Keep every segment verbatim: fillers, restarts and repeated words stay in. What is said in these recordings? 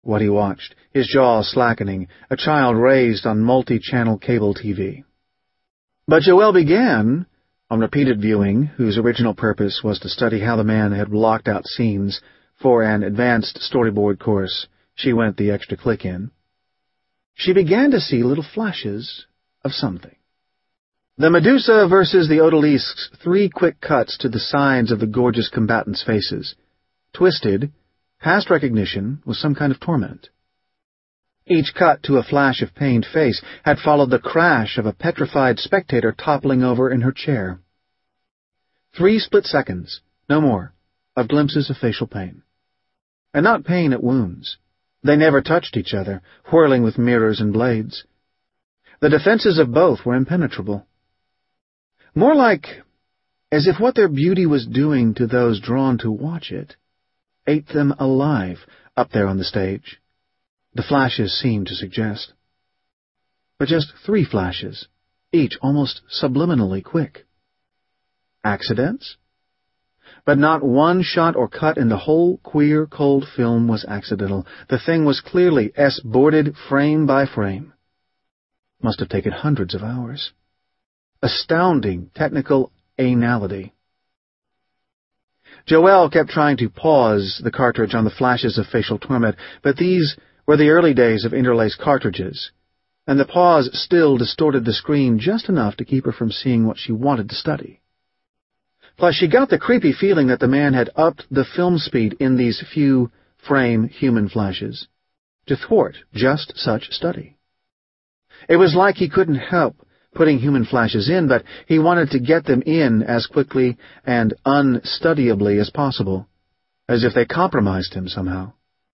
what he watched, his jaw slackening, a child raised on multi-channel cable T V. But Joelle began, on repeated viewing, whose original purpose was to study how the man had blocked out scenes for an advanced storyboard course she went the extra click in. She began to see little flashes of something. The Medusa versus the Odalisques, three quick cuts to the sides of the gorgeous combatants' faces. Twisted, past recognition was some kind of torment. Each cut to a flash of pained face had followed the crash of a petrified spectator toppling over in her chair. Three split seconds, no more, of glimpses of facial pain. And not pain at wounds. They never touched each other, whirling with mirrors and blades. The defenses of both were impenetrable. More like as if what their beauty was doing to those drawn to watch it ate them alive up there on the stage. The flashes seemed to suggest. But just three flashes, each almost subliminally quick. Accidents? But not one shot or cut in the whole queer, cold film was accidental. The thing was clearly S-boarded frame by frame. Must have taken hundreds of hours. Astounding technical anality. Joelle kept trying to pause the cartridge on the flashes of facial torment, but these were the early days of interlaced cartridges, and the pause still distorted the screen just enough to keep her from seeing what she wanted to study. Plus, she got the creepy feeling that the man had upped the film speed in these few-frame human flashes to thwart just such study. It was like he couldn't help putting human flashes in, but he wanted to get them in as quickly and unstudyably as possible, as if they compromised him somehow.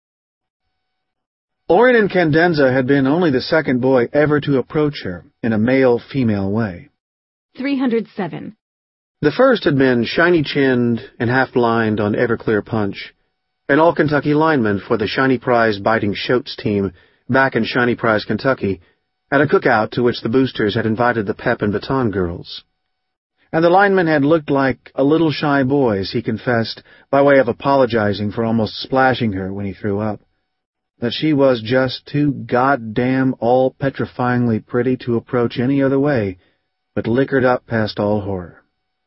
Oren Incandenza had been only the second boy ever to approach her in a male-female way. three hundred seven. The first had been shiny-chinned and half-blind on Everclear Punch, an all-Kentucky lineman for the Shiny Prize Biting Shoats team back in Shiny Prize, Kentucky, at a cookout to which the boosters had invited the Pep and Baton girls. And the lineman had looked like a little shy boy, as he confessed, by way of apologizing for almost splashing her when he threw up, that she was just too goddamn all-petrifyingly pretty to approach any other way, but liquored up past all horror.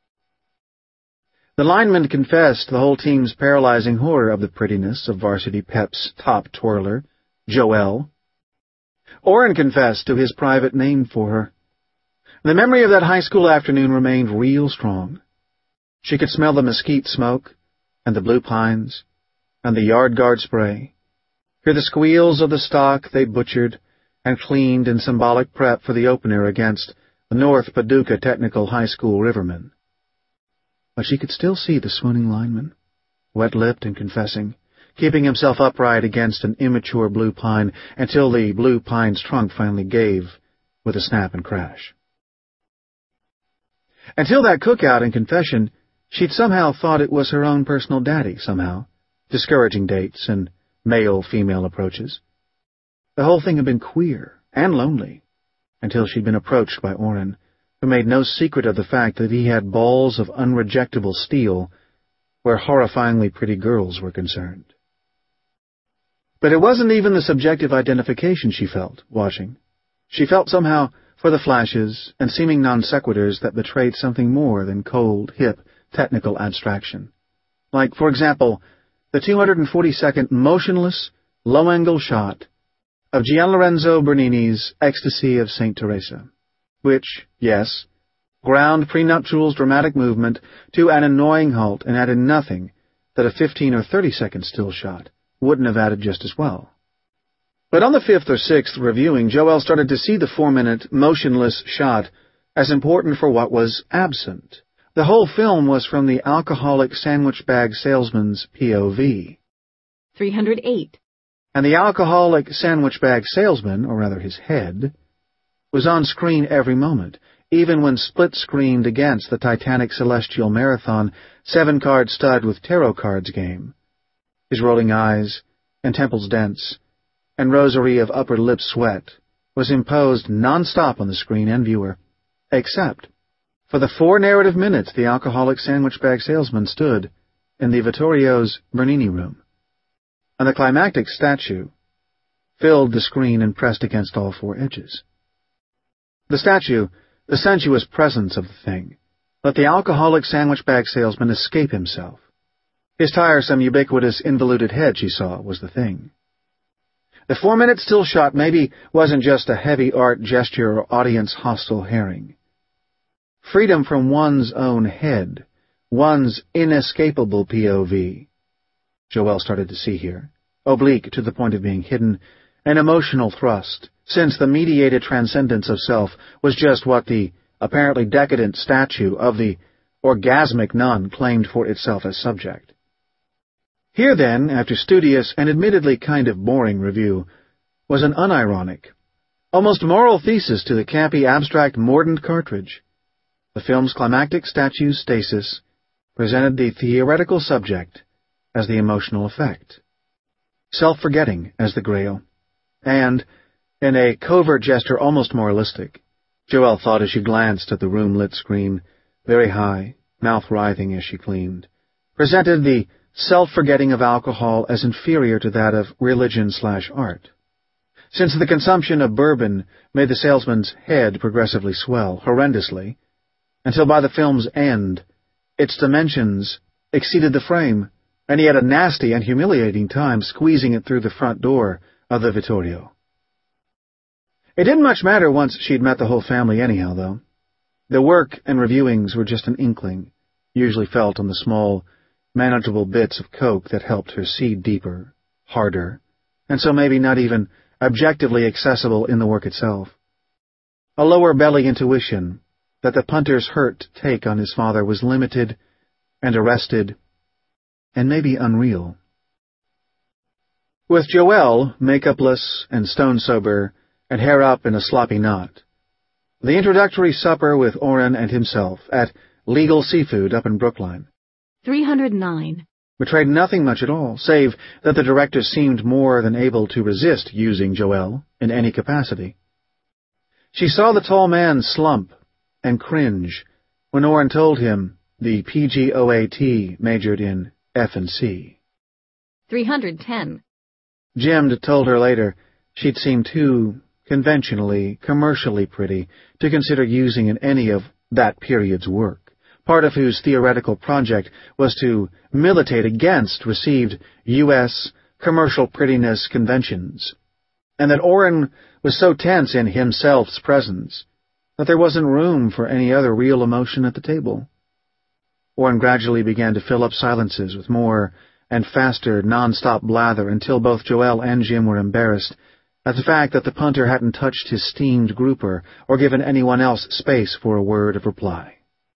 The lineman confessed the whole team's paralyzing horror of the prettiness of Varsity Pep's top twirler, Joelle. Oren confessed to his private name for her. The memory of that high school afternoon remained real strong. She could smell the mesquite smoke, and the blue pines, and the yard guard spray, hear the squeals of the stock they butchered and cleaned in symbolic prep for the opener against the North Paducah Technical High School Rivermen. But she could still see the swooning lineman, wet-lipped and confessing, keeping himself upright against an immature blue pine until the blue pine's trunk finally gave with a snap and crash. Until that cookout and confession, she'd somehow thought it was her own personal daddy, somehow, discouraging dates and male-female approaches. The whole thing had been queer and lonely, until she'd been approached by Oren, who made no secret of the fact that he had balls of unrejectable steel where horrifyingly pretty girls were concerned. But it wasn't even the subjective identification she felt, watching. She felt somehow for the flashes and seeming non-sequiturs that betrayed something more than cold, hip, technical abstraction. Like, for example, the two hundred forty-second motionless, low-angle shot of Gianlorenzo Bernini's Ecstasy of Saint Teresa, which, yes, ground prenuptial's dramatic movement to an annoying halt and added nothing that a fifteen or thirty-second still shot wouldn't have added just as well. But on the fifth or sixth reviewing, Joelle started to see the four-minute, motionless shot as important for what was absent. The whole film was from the alcoholic sandwich bag salesman's P O V. three hundred eight. And the alcoholic sandwich bag salesman, or rather his head, was on screen every moment, even when split-screened against the Titanic Celestial Marathon seven-card stud with tarot cards game. His rolling eyes, and temples dense, and rosary of upper lip sweat was imposed non-stop on the screen and viewer, except for the four narrative minutes the alcoholic sandwich bag salesman stood in the Vittorio's Bernini room. And the climactic statue, filled the screen and pressed against all four edges. The statue, the sensuous presence of the thing, let the alcoholic sandwich bag salesman escape himself. His tiresome, ubiquitous, involuted head, she saw, was the thing. The four-minute still shot maybe wasn't just a heavy art gesture or audience-hostile herring. Freedom from one's own head, one's inescapable P O V. Joelle started to see here, oblique to the point of being hidden, an emotional thrust, since the mediated transcendence of self was just what the apparently decadent statue of the orgasmic nun claimed for itself as subject. Here, then, after studious and admittedly kind of boring review, was an unironic, almost moral thesis to the campy, abstract, mordant cartridge. The film's climactic statue stasis presented the theoretical subject as the emotional effect, self-forgetting as the grail, and, in a covert gesture almost moralistic, Joelle thought as she glanced at the room-lit screen, very high, mouth writhing as she cleaned, presented the self-forgetting of alcohol as inferior to that of religion slash art. Since the consumption of bourbon made the salesman's head progressively swell, horrendously, until by the film's end, its dimensions exceeded the frame, and he had a nasty and humiliating time squeezing it through the front door of the Vittorio. It didn't much matter once she'd met the whole family anyhow, though. The work and reviewings were just an inkling, usually felt on the small, manageable bits of coke that helped her see deeper, harder, and so maybe not even objectively accessible in the work itself. A lower belly intuition that the punter's hurt take on his father was limited and arrested and maybe unreal. With Joelle, makeupless and stone-sober, and hair up in a sloppy knot, the introductory supper with Oren and himself at Legal Seafood up in Brookline three hundred nine betrayed nothing much at all, save that the director seemed more than able to resist using Joelle in any capacity. She saw the tall man slump and cringe when Oren told him the P G O A T majored in F and C. three hundred ten Jim told her later she'd seemed too conventionally, commercially pretty to consider using in any of that period's work, part of whose theoretical project was to militate against received U S commercial prettiness conventions, and that Oren was so tense in himself's presence that there wasn't room for any other real emotion at the table. Oren gradually began to fill up silences with more and faster non-stop blather until both Joelle and Jim were embarrassed at the fact that the punter hadn't touched his steamed grouper or given anyone else space for a word of reply.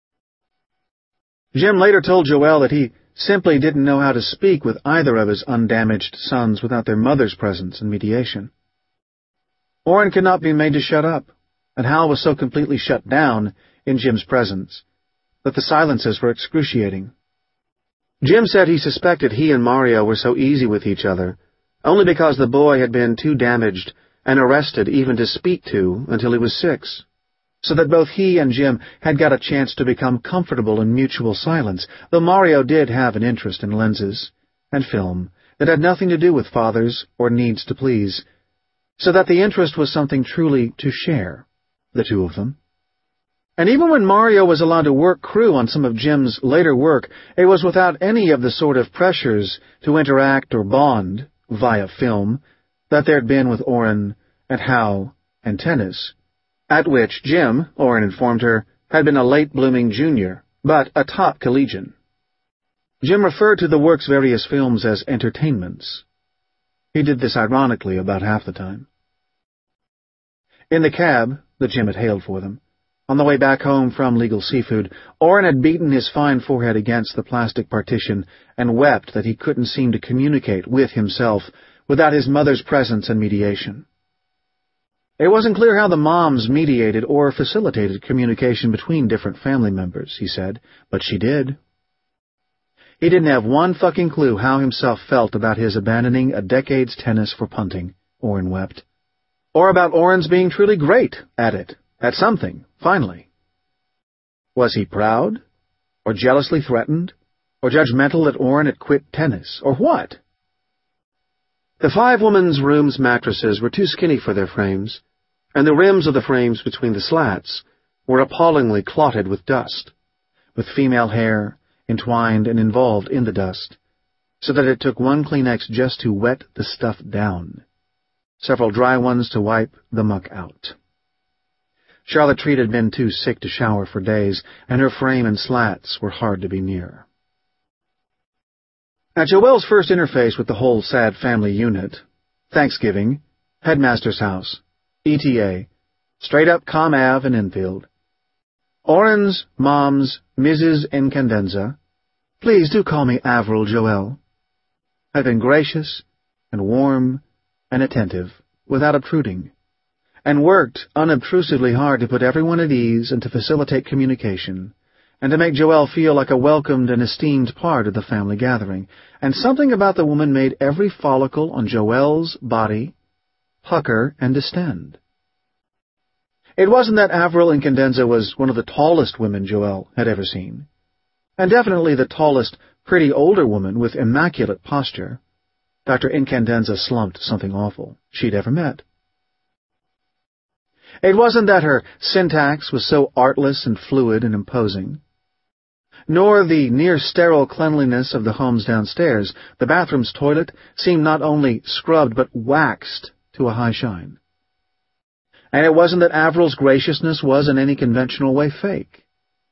Jim later told Joelle that he simply didn't know how to speak with either of his undamaged sons without their mother's presence and mediation. Oren could not be made to shut up, and Hal was so completely shut down in Jim's presence that the silences were excruciating. Jim said he suspected he and Mario were so easy with each other only because the boy had been too damaged and arrested even to speak to until he was six, so that both he and Jim had got a chance to become comfortable in mutual silence, though Mario did have an interest in lenses and film that had nothing to do with fathers or needs to please, so that the interest was something truly to share, the two of them. And even when Mario was allowed to work crew on some of Jim's later work, it was without any of the sort of pressures to interact or bond via film that there'd been with Oren and Hal and tennis, at which Jim, Oren informed her, had been a late-blooming junior, but a top collegian. Jim referred to the work's various films as entertainments. He did this ironically about half the time. In the cab that Jim had hailed for them, on the way back home from Legal Seafood, Oren had beaten his fine forehead against the plastic partition and wept that he couldn't seem to communicate with himself without his mother's presence and mediation. It wasn't clear how the moms mediated or facilitated communication between different family members, he said, but she did. He didn't have one fucking clue how himself felt about his abandoning a decade's tennis for punting, Oren wept, or about Oren's being truly great at it. At something, finally. Was he proud? Or jealously threatened? Or judgmental that Oren had quit tennis? Or what? The five women's rooms' mattresses were too skinny for their frames, and the rims of the frames between the slats were appallingly clotted with dust, with female hair entwined and involved in the dust, so that it took one Kleenex just to wet the stuff down, several dry ones to wipe the muck out. Charlotte Treat had been too sick to shower for days, and her frame and slats were hard to be near. At Joelle's first interface with the whole sad family unit, Thanksgiving, Headmaster's House, E T A, straight up Com Ave in Enfield, Orrin's mom's Missus Incandenza, please do call me Avril Joelle, had been gracious and warm and attentive without obtruding, and worked unobtrusively hard to put everyone at ease and to facilitate communication, and to make Joelle feel like a welcomed and esteemed part of the family gathering, and something about the woman made every follicle on Joelle's body pucker and distend. It wasn't that Avril Incandenza was one of the tallest women Joelle had ever seen, and definitely the tallest, pretty older woman with immaculate posture, Doctor Incandenza slumped something awful, she'd ever met. It wasn't that her syntax was so artless and fluid and imposing, nor the near-sterile cleanliness of the homes downstairs. The bathroom's toilet seemed not only scrubbed but waxed to a high shine. And it wasn't that Avril's graciousness was in any conventional way fake.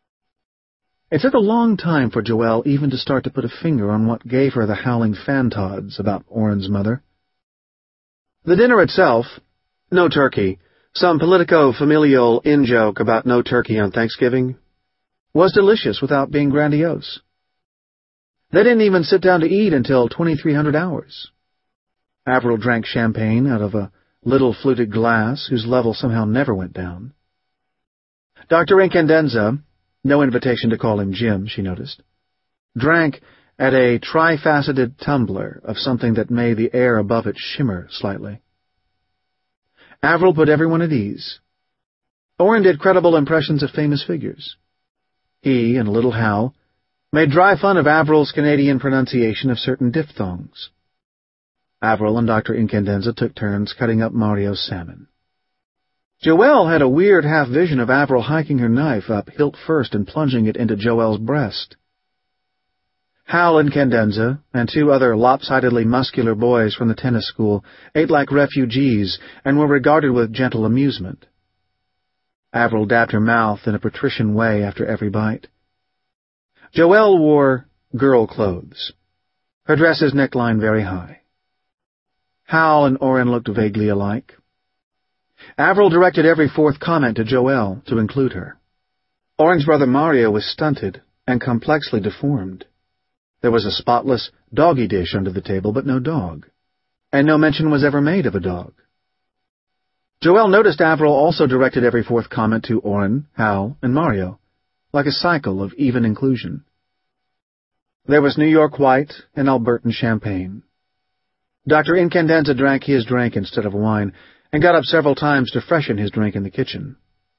It took a long time for Joelle even to start to put a finger on what gave her the howling fantods about Orrin's mother. The dinner itself, no turkey, some politico-familial in-joke about no turkey on Thanksgiving, was delicious without being grandiose. They didn't even sit down to eat until twenty-three hundred hours. Avril drank champagne out of a little fluted glass whose level somehow never went down. Doctor Incandenza, no invitation to call him Jim, she noticed, drank at a trifaceted tumbler of something that made the air above it shimmer slightly. Avril put everyone at ease. Orrin did credible impressions of famous figures. He and Little Hal made dry fun of Avril's Canadian pronunciation of certain diphthongs. Avril and Doctor Incandenza took turns cutting up Mario's salmon. Joelle had a weird half-vision of Avril hiking her knife up hilt first and plunging it into Joelle's breast. Hal Incandenza and two other lopsidedly muscular boys from the tennis school ate like refugees and were regarded with gentle amusement. Avril dabbed her mouth in a patrician way after every bite. Joelle wore girl clothes, her dress's neckline very high. Hal and Orrin looked vaguely alike. Avril directed every fourth comment to Joelle to include her. Orrin's brother Mario was stunted and complexly deformed. There was a spotless doggy dish under the table, but no dog, and no mention was ever made of a dog. Joelle noticed Avril also directed every fourth comment to Orrin, Hal, and Mario, like a cycle of even inclusion. There was New York white and Albertan champagne. Doctor Incandenza drank his drink instead of wine, and got up several times to freshen his drink in the kitchen.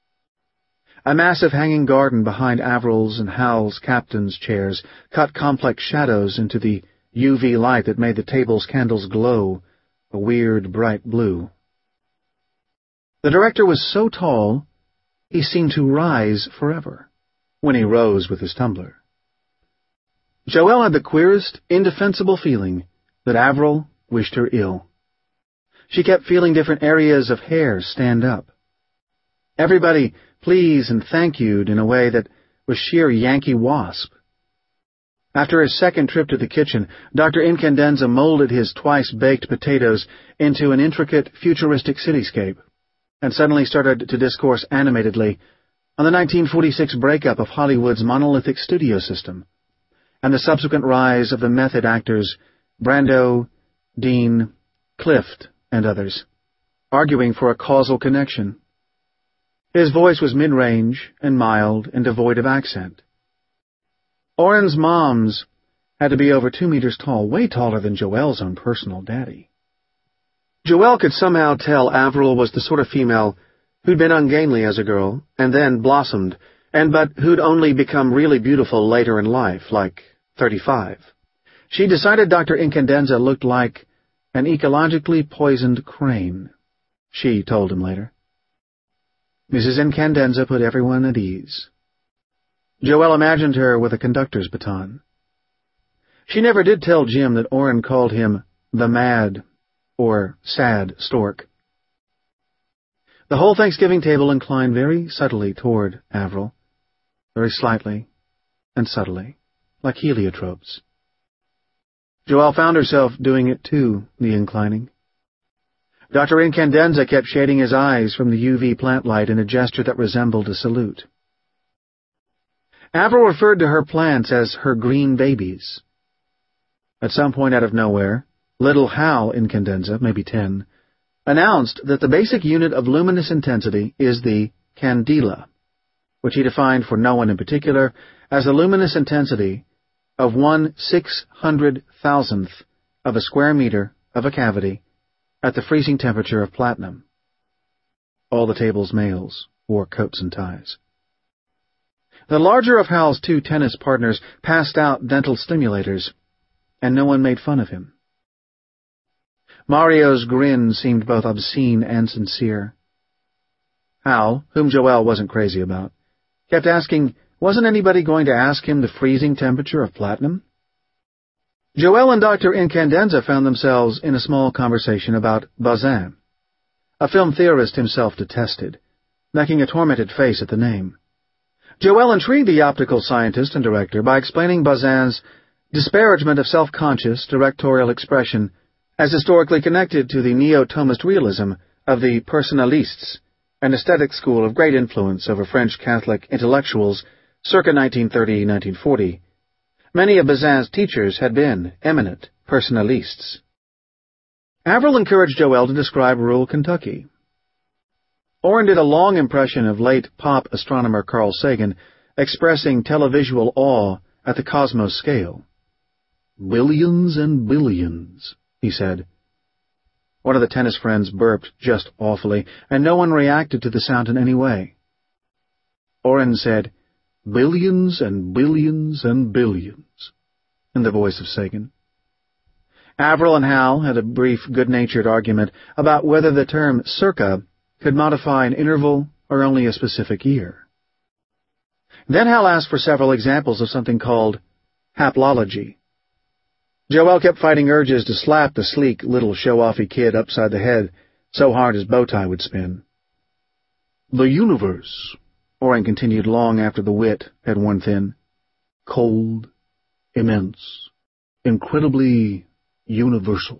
A massive hanging garden behind Avril's and Hal's captain's chairs cut complex shadows into the U V light that made the table's candles glow a weird, bright blue. The director was so tall, he seemed to rise forever when he rose with his tumbler. Joelle had the queerest, indefensible feeling that Avril wished her ill. She kept feeling different areas of hair stand up. Everybody please and thank you'd in a way that was sheer Yankee wasp. After his second trip to the kitchen, Doctor Incandenza molded his twice-baked potatoes into an intricate, futuristic cityscape, and suddenly started to discourse animatedly on the nineteen forty-six breakup of Hollywood's monolithic studio system, and the subsequent rise of the method actors Brando, Dean, Clift, and others, arguing for a causal connection. His voice was mid-range and mild and devoid of accent. Orrin's moms had to be over two meters tall, way taller than Joelle's own personal daddy. Joelle could somehow tell Avril was the sort of female who'd been ungainly as a girl, and then blossomed, and but who'd only become really beautiful later in life, like thirty-five. She decided Doctor Incandenza looked like an ecologically poisoned crane, she told him later. Missus Incandenza put everyone at ease. Joelle imagined her with a conductor's baton. She never did tell Jim that Orrin called him the mad or sad stork. The whole Thanksgiving table inclined very subtly toward Avril, very slightly and subtly, like heliotropes. Joelle found herself doing it too, the inclining. Doctor Incandenza kept shading his eyes from the U V plant light in a gesture that resembled a salute. Avril referred to her plants as her green babies. At some point out of nowhere, little Hal Incandenza, maybe ten, announced that the basic unit of luminous intensity is the candela, which he defined for no one in particular as the luminous intensity of one six-hundred thousandth of a square meter of a cavity at the freezing temperature of platinum. All the table's males wore coats and ties. The larger of Hal's two tennis partners passed out dental stimulators, and no one made fun of him. Mario's grin seemed both obscene and sincere. Hal, whom Joelle wasn't crazy about, kept asking, wasn't anybody going to ask him the freezing temperature of platinum? Joelle and Doctor Incandenza found themselves in a small conversation about Bazin, a film theorist himself detested, making a tormented face at the name. Joelle intrigued the optical scientist and director by explaining Bazin's disparagement of self-conscious directorial expression as historically connected to the neo-Thomist realism of the Personalistes, an aesthetic school of great influence over French Catholic intellectuals circa nineteen thirty to nineteen forty. Many of Bazin's teachers had been eminent Personalistes. Avril encouraged Joelle to describe rural Kentucky. Orrin did a long impression of late pop astronomer Carl Sagan, expressing televisual awe at the cosmos scale. "Billions and billions," he said. One of the tennis friends burped just awfully, and no one reacted to the sound in any way. Orrin said, "Billions and billions and billions," in the voice of Sagan. Avril and Hal had a brief, good-natured argument about whether the term circa could modify an interval or only a specific year. Then Hal asked for several examples of something called haplology. Joelle kept fighting urges to slap the sleek, little show-offy kid upside the head so hard his bow tie would spin. "The universe," Orrin continued long after the wit had worn thin. "Cold, immense, incredibly universal."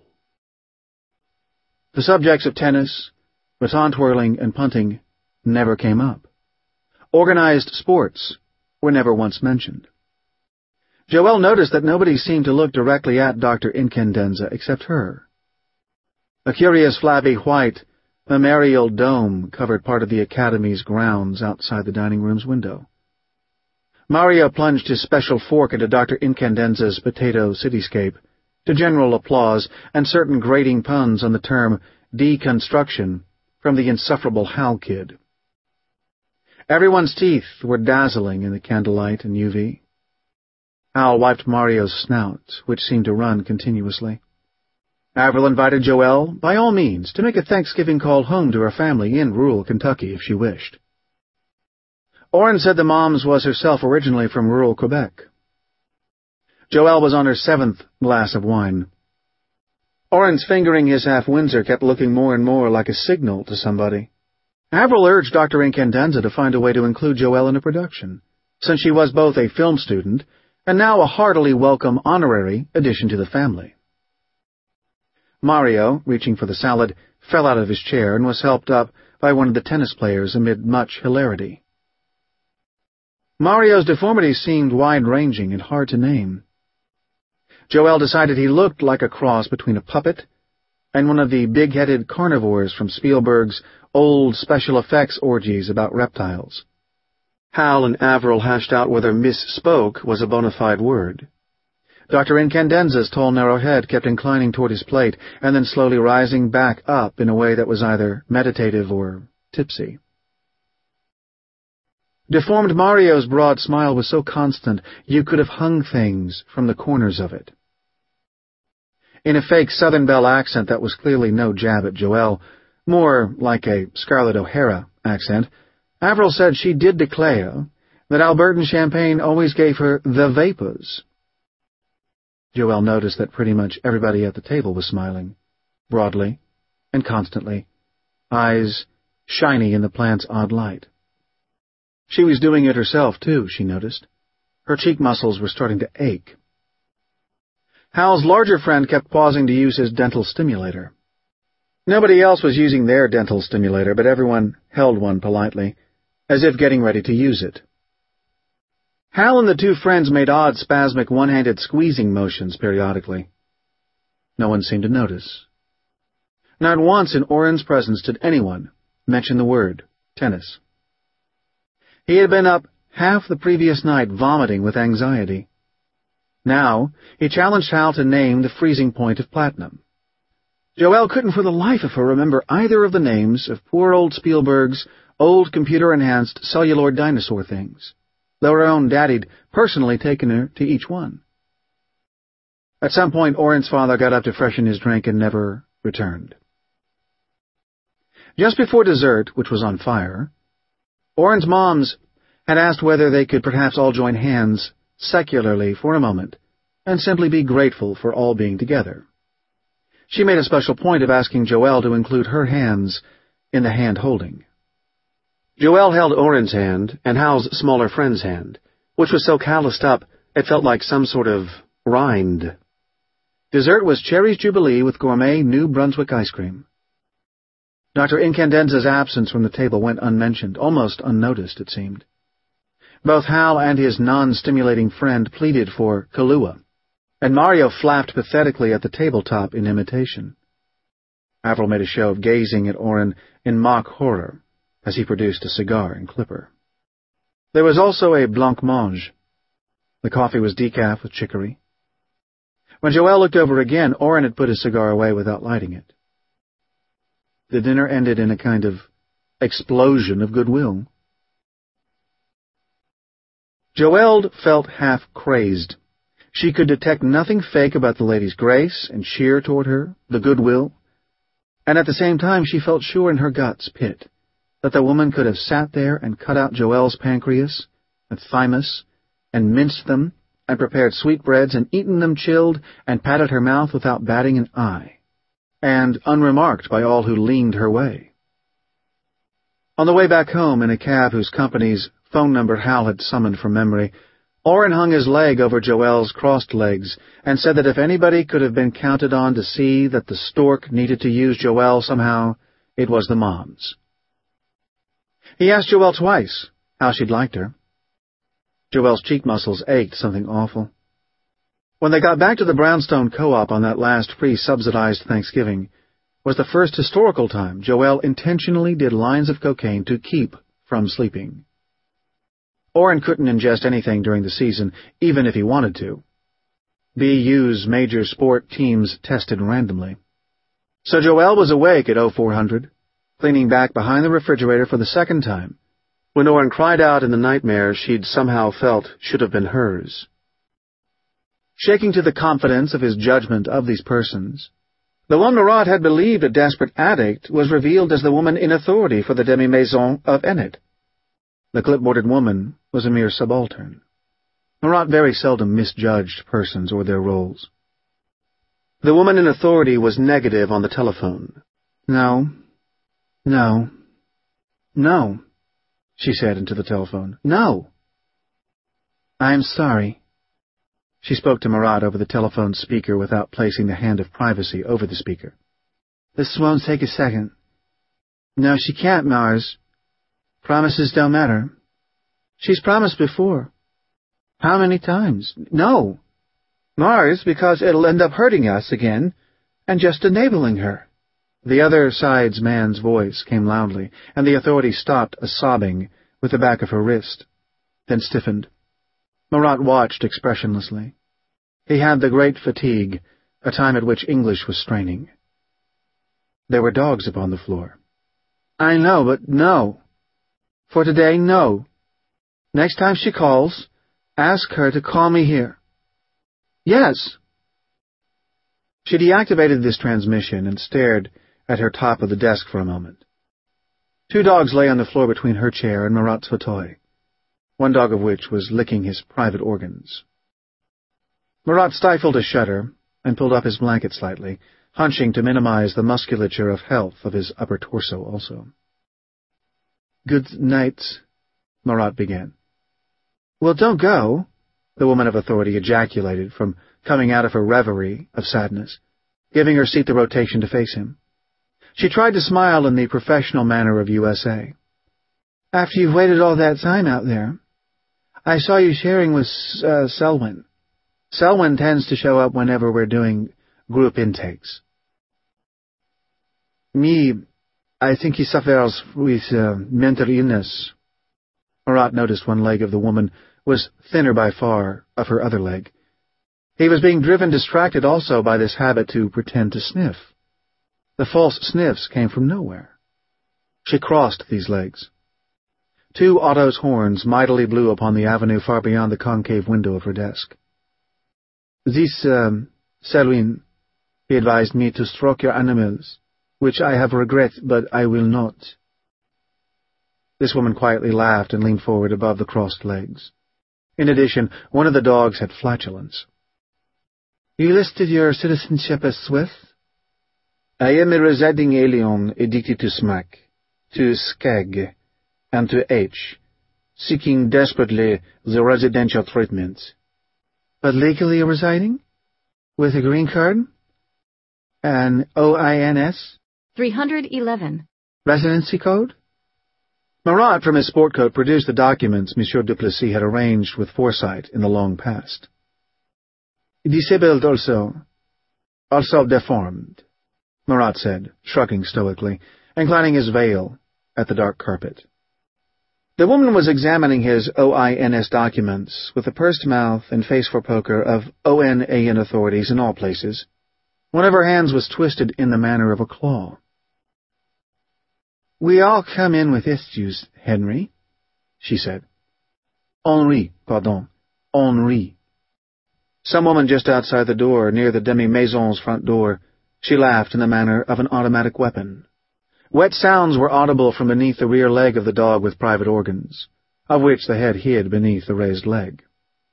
The subjects of tennis, baton twirling, and punting never came up. Organized sports were never once mentioned. Joelle noticed that nobody seemed to look directly at Doctor Incandenza except her. A curious flabby white memorial dome covered part of the Academy's grounds outside the dining room's window. Mario plunged his special fork into Doctor Incandenza's potato cityscape, to general applause and certain grating puns on the term deconstruction from the insufferable Hal kid. Everyone's teeth were dazzling in the candlelight and U V. Hal wiped Mario's snout, which seemed to run continuously. Avril invited Joelle, by all means, to make a Thanksgiving call home to her family in rural Kentucky if she wished. Orrin said the mom's was herself originally from rural Quebec. Joelle was on her seventh glass of wine. Orrin's fingering his half-Windsor kept looking more and more like a signal to somebody. Avril urged Doctor Incandenza to find a way to include Joelle in a production, since she was both a film student and now a heartily welcome honorary addition to the family. Mario, reaching for the salad, fell out of his chair and was helped up by one of the tennis players amid much hilarity. Mario's deformities seemed wide-ranging and hard to name. Joelle decided he looked like a cross between a puppet and one of the big-headed carnivores from Spielberg's old special effects orgies about reptiles. Hal and Avril hashed out whether misspoke was a bona fide word. Doctor Incandenza's tall, narrow head kept inclining toward his plate and then slowly rising back up in a way that was either meditative or tipsy. Deformed Mario's broad smile was so constant you could have hung things from the corners of it. in a fake Southern Belle accent that was clearly no jab at Joelle, more like a Scarlett O'Hara accent, Avril said she did declare that Albertan champagne always gave her the vapors. Joelle noticed that pretty much everybody at the table was smiling, broadly and constantly, eyes shiny in the plant's odd light. She was doing it herself, too, she noticed. Her cheek muscles were starting to ache. Hal's larger friend kept pausing to use his dental stimulator. Nobody else was using their dental stimulator, but everyone held one politely, as if getting ready to use it. Hal and the two friends made odd, spasmic, one-handed squeezing motions periodically. No one seemed to notice. Not once in Oren's presence did anyone mention the word tennis. He had been up half the previous night vomiting with anxiety. Now he challenged Hal to name the freezing point of platinum. Joelle couldn't for the life of her remember either of the names of poor old Spielberg's old computer-enhanced cellular dinosaur things, though her own daddy'd personally taken her to each one. At some point, Oren's father got up to freshen his drink and never returned. Just before dessert, which was on fire, Oren's moms had asked whether they could perhaps all join hands secularly for a moment and simply be grateful for all being together. She made a special point of asking Joelle to include her hands in the hand-holding. Joelle held Oren's hand and Hal's smaller friend's hand, which was so calloused up it felt like some sort of rind. Dessert was Cherry's Jubilee with gourmet New Brunswick ice cream. Doctor Incandenza's absence from the table went unmentioned, almost unnoticed, it seemed. Both Hal and his non-stimulating friend pleaded for Kahlua, and Mario flapped pathetically at the tabletop in imitation. Avril made a show of gazing at Oren in mock horror as he produced a cigar and clipper. There was also a blancmange. The coffee was decaf with chicory. When Joelle looked over again, Oren had put his cigar away without lighting it. The dinner ended in a kind of explosion of goodwill. Joelle felt half crazed. She could detect nothing fake about the lady's grace and cheer toward her, the goodwill, and at the same time she felt sure in her guts pit that the woman could have sat there and cut out Joelle's pancreas and thymus and minced them and prepared sweetbreads and eaten them chilled and patted her mouth without batting an eye, and unremarked by all who leaned her way. On the way back home in a cab whose company's phone number Hal had summoned from memory, Oren hung his leg over Joelle's crossed legs and said that if anybody could have been counted on to see that the stork needed to use Joelle somehow, it was the moms. He asked Joelle twice how she'd liked her. Joelle's cheek muscles ached something awful. When they got back to the Brownstone Co-op on that last free-subsidized Thanksgiving, was the first historical time Joelle intentionally did lines of cocaine to keep from sleeping. Oren couldn't ingest anything during the season, even if he wanted to. B U's major sport teams tested randomly. So Joelle was awake at oh four hundred, leaning back behind the refrigerator for the second time, when Oren cried out in the nightmare she'd somehow felt should have been hers. Shaking to the confidence of his judgment of these persons, the one Marat had believed a desperate addict was revealed as the woman in authority for the demi-maison of Enid. The clipboarded woman was a mere subaltern. Marat very seldom misjudged persons or their roles. The woman in authority was negative on the telephone. No, no, no, she said into the telephone. No. I'm sorry. She spoke to Marat over the telephone speaker without placing the hand of privacy over the speaker. This won't take a second. No, she can't, Mars. Promises don't matter. She's promised before. How many times? No. Mars, because it'll end up hurting us again and just enabling her. The other side's man's voice came loudly, and the authority stopped a sobbing with the back of her wrist, then stiffened. Marat watched expressionlessly. He had the great fatigue, a time at which English was straining. There were dogs upon the floor. I know, but no. For today, no. Next time she calls, ask her to call me here. Yes. She deactivated this transmission and stared at her top of the desk for a moment. Two dogs lay on the floor between her chair and Marat's fauteuil, one dog of which was licking his private organs. Marat stifled a shudder and pulled up his blanket slightly, hunching to minimize the musculature of health of his upper torso also. "Good night," Marat began. "Well, don't go," the woman of authority ejaculated from coming out of her reverie of sadness, giving her seat the rotation to face him. She tried to smile in the professional manner of U S A. "After you've waited all that time out there, I saw you sharing with uh, Selwyn. Selwyn tends to show up whenever we're doing group intakes." "Me, I think he suffers with uh, mental illness." Marat noticed one leg of the woman was thinner by far of her other leg. He was being driven distracted also by this habit to pretend to sniff. The false sniffs came from nowhere. She crossed these legs. Two Otto's horns mightily blew upon the avenue far beyond the concave window of her desk. "This, um, Selwyn, he advised me to stroke your animals, which I have regret, but I will not." This woman quietly laughed and leaned forward above the crossed legs. In addition, one of the dogs had flatulence. "You listed your citizenship as Swiss?" "I am a residing alien addicted to smack, to skag, and to H, seeking desperately the residential treatment." "But legally residing? With a green card? An O I N S? three hundred eleven. Residency code?" Marat, from his sport coat, produced the documents Monsieur Duplessis had arranged with foresight in the long past. "Disabled also. Also deformed," Marat said, shrugging stoically, inclining his veil at the dark carpet. The woman was examining his O I N S documents with the pursed mouth and face for poker of O N A N authorities in all places. One of her hands was twisted in the manner of a claw. "We all come in with issues, Henry," she said. "Henri, pardon, Henri." Some woman just outside the door, near the demi-maison's front door. She laughed in the manner of an automatic weapon. Wet sounds were audible from beneath the rear leg of the dog with private organs, of which the head hid beneath the raised leg.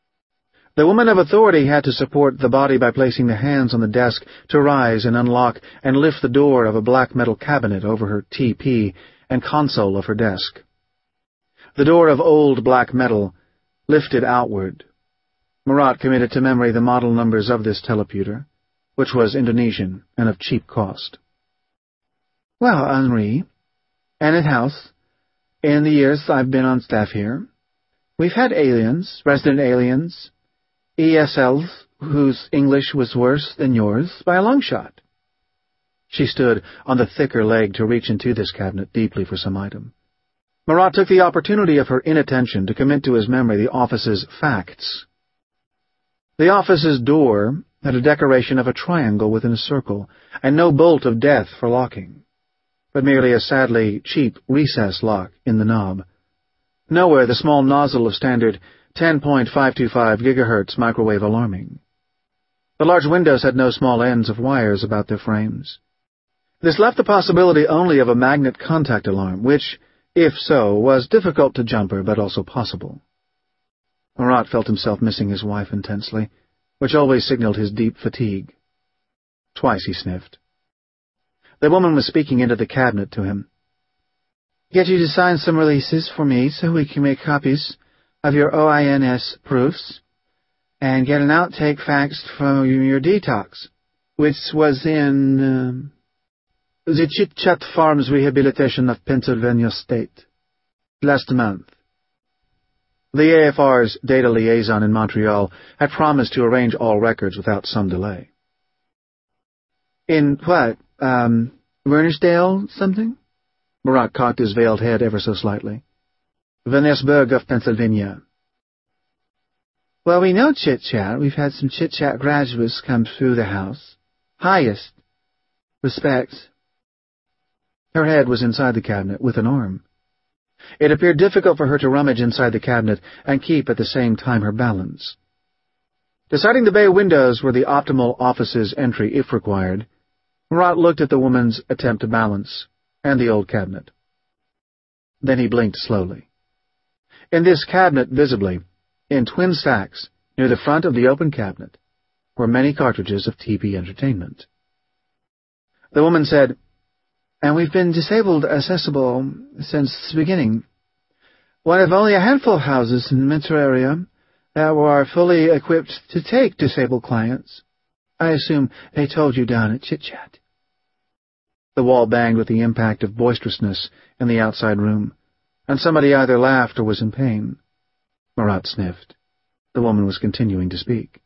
The woman of authority had to support the body by placing the hands on the desk to rise and unlock and lift the door of a black metal cabinet over her T P and console of her desk. The door of old black metal lifted outward. Marat committed to memory the model numbers of this teleputer, which was Indonesian and of cheap cost. "Well, Henri, Annette House, in the years I've been on staff here, we've had aliens, resident aliens, E S Ls, whose English was worse than yours by a long shot." She stood on the thicker leg to reach into this cabinet deeply for some item. Marat took the opportunity of her inattention to commit to his memory the office's facts. The office's door had a decoration of a triangle within a circle, and no bolt of death for locking, but merely a sadly cheap recess lock in the knob. Nowhere the small nozzle of standard ten point five two five gigahertz microwave alarming. The large windows had no small ends of wires about their frames. This left the possibility only of a magnet contact alarm, which, if so, was difficult to jumper but also possible. Marat felt himself missing his wife intensely, which always signaled his deep fatigue. Twice he sniffed. The woman was speaking into the cabinet to him. "Get you to sign some releases for me so we can make copies of your O I N S proofs, and get an outtake faxed from your detox, which was in um, the Chit-Chat Farms Rehabilitation of Pennsylvania State, last month." The A F R's data liaison in Montreal had promised to arrange all records without some delay. "In what, um, Wernisdale something?" Marat cocked his veiled head ever so slightly. "Venersburg of Pennsylvania." "Well, we know Chit-Chat. We've had some Chit-Chat graduates come through the house. Highest respect." Her head was inside the cabinet with an arm. It appeared difficult for her to rummage inside the cabinet and keep at the same time her balance. Deciding the bay windows were the optimal office's entry if required, Marat looked at the woman's attempt to balance, and the old cabinet. Then he blinked slowly. In this cabinet, visibly, in twin stacks, near the front of the open cabinet, were many cartridges of T V entertainment. The woman said, "And we've been disabled accessible since the beginning. One of only a handful of houses in the metro area that were fully equipped to take disabled clients. I assume they told you down at Chit Chat." The wall banged with the impact of boisterousness in the outside room, and somebody either laughed or was in pain. Marat sniffed. The woman was continuing to speak.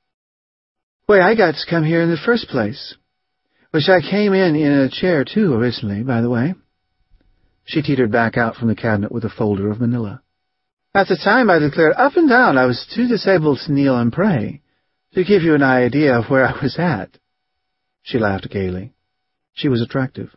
"Way I got to come here in the first place. Which I came in in a chair, too, originally, by the way." She teetered back out from the cabinet with a folder of manila. "At the time, I declared up and down I was too disabled to kneel and pray, to give you an idea of where I was at." She laughed gaily. She was attractive.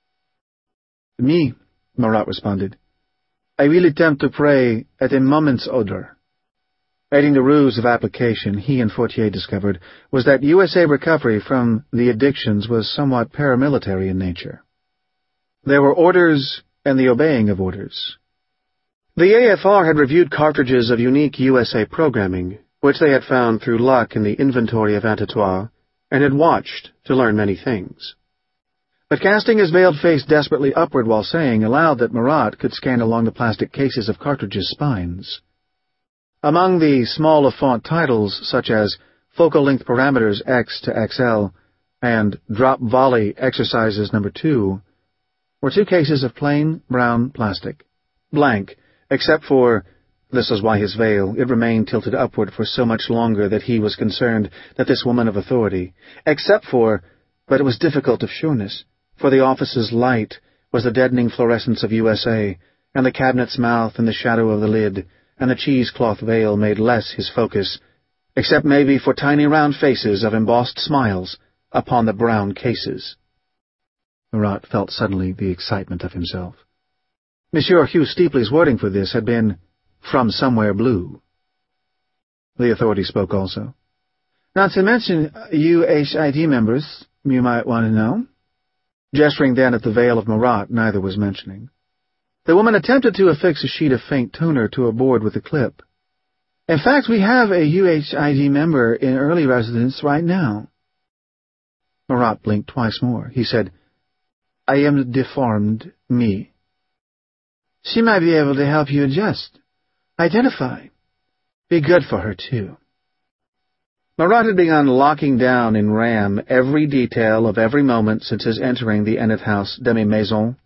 "Me," Marat responded, "I will attempt to pray at a moment's order." Aiding the ruse of application, he and Fortier discovered, was that U S A recovery from the addictions was somewhat paramilitary in nature. There were orders and the obeying of orders. The A F R had reviewed cartridges of unique U S A programming, which they had found through luck in the inventory of Antitois, and had watched to learn many things. But casting his veiled face desperately upward while saying aloud that Marat could scan along the plastic cases of cartridges' spines. Among the small font titles, such as Focal Length Parameters X to X L and Drop Volley Exercises Number two, were two cases of plain brown plastic, blank, except for, this was why his veil, it remained tilted upward for so much longer that he was concerned that this woman of authority, except for, but it was difficult of sureness, for the office's light was the deadening fluorescence of U S A, and the cabinet's mouth in the shadow of the lid, and the cheesecloth veil made less his focus, except maybe for tiny round faces of embossed smiles upon the brown cases. Marat felt suddenly the excitement of himself. Monsieur Hugh Steepley's wording for this had been, "From somewhere blue." The authority spoke also. "Not to mention U H I D members, you might want to know." Gesturing then at the veil of Marat, neither was mentioning. The woman attempted to affix a sheet of faint toner to a board with a clip. "In fact, we have a U H I D member in early residence right now." Marat blinked twice more. He said, "I am deformed, me." "She might be able to help you adjust, identify. Be good for her, too." Marat had begun locking down in RAM every detail of every moment since his entering the Ennet House demi-maison.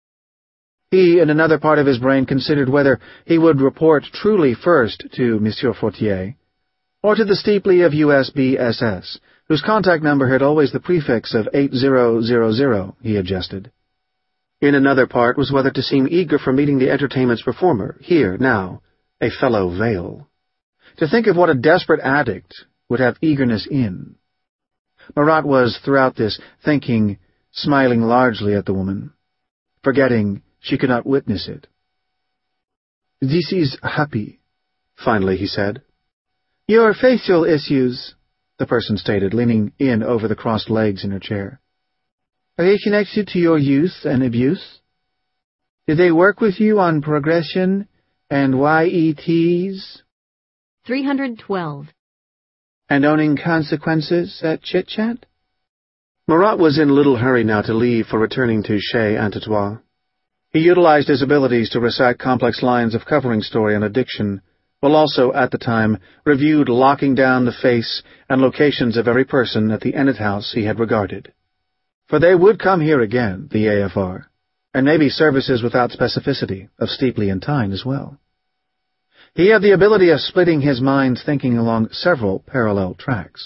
He, in another part of his brain, considered whether he would report truly first to Monsieur Fortier, or to the Steepley of U S B S S, whose contact number had always the prefix of eight zero zero zero, he adjusted. In another part was whether to seem eager for meeting the entertainment's performer, here, now, a fellow Vale. To think of what a desperate addict would have eagerness in. Marat was, throughout this, thinking, smiling largely at the woman, forgetting she could not witness it. "This is happy," finally he said. "Your facial issues," the person stated, leaning in over the crossed legs in her chair. "Are they connected to your youth and abuse? Did they work with you on progression and Y E Ts? three hundred twelve. And owning consequences at Chit Chat?" Marat was in little hurry now to leave for returning to Chez Antitois. He utilized his abilities to recite complex lines of covering story on addiction, while also, at the time, reviewed locking down the face and locations of every person at the Ennet House he had regarded. For they would come here again, the A F R, and maybe services without specificity, of Steepley and Tyne as well. He had the ability of splitting his mind's thinking along several parallel tracks.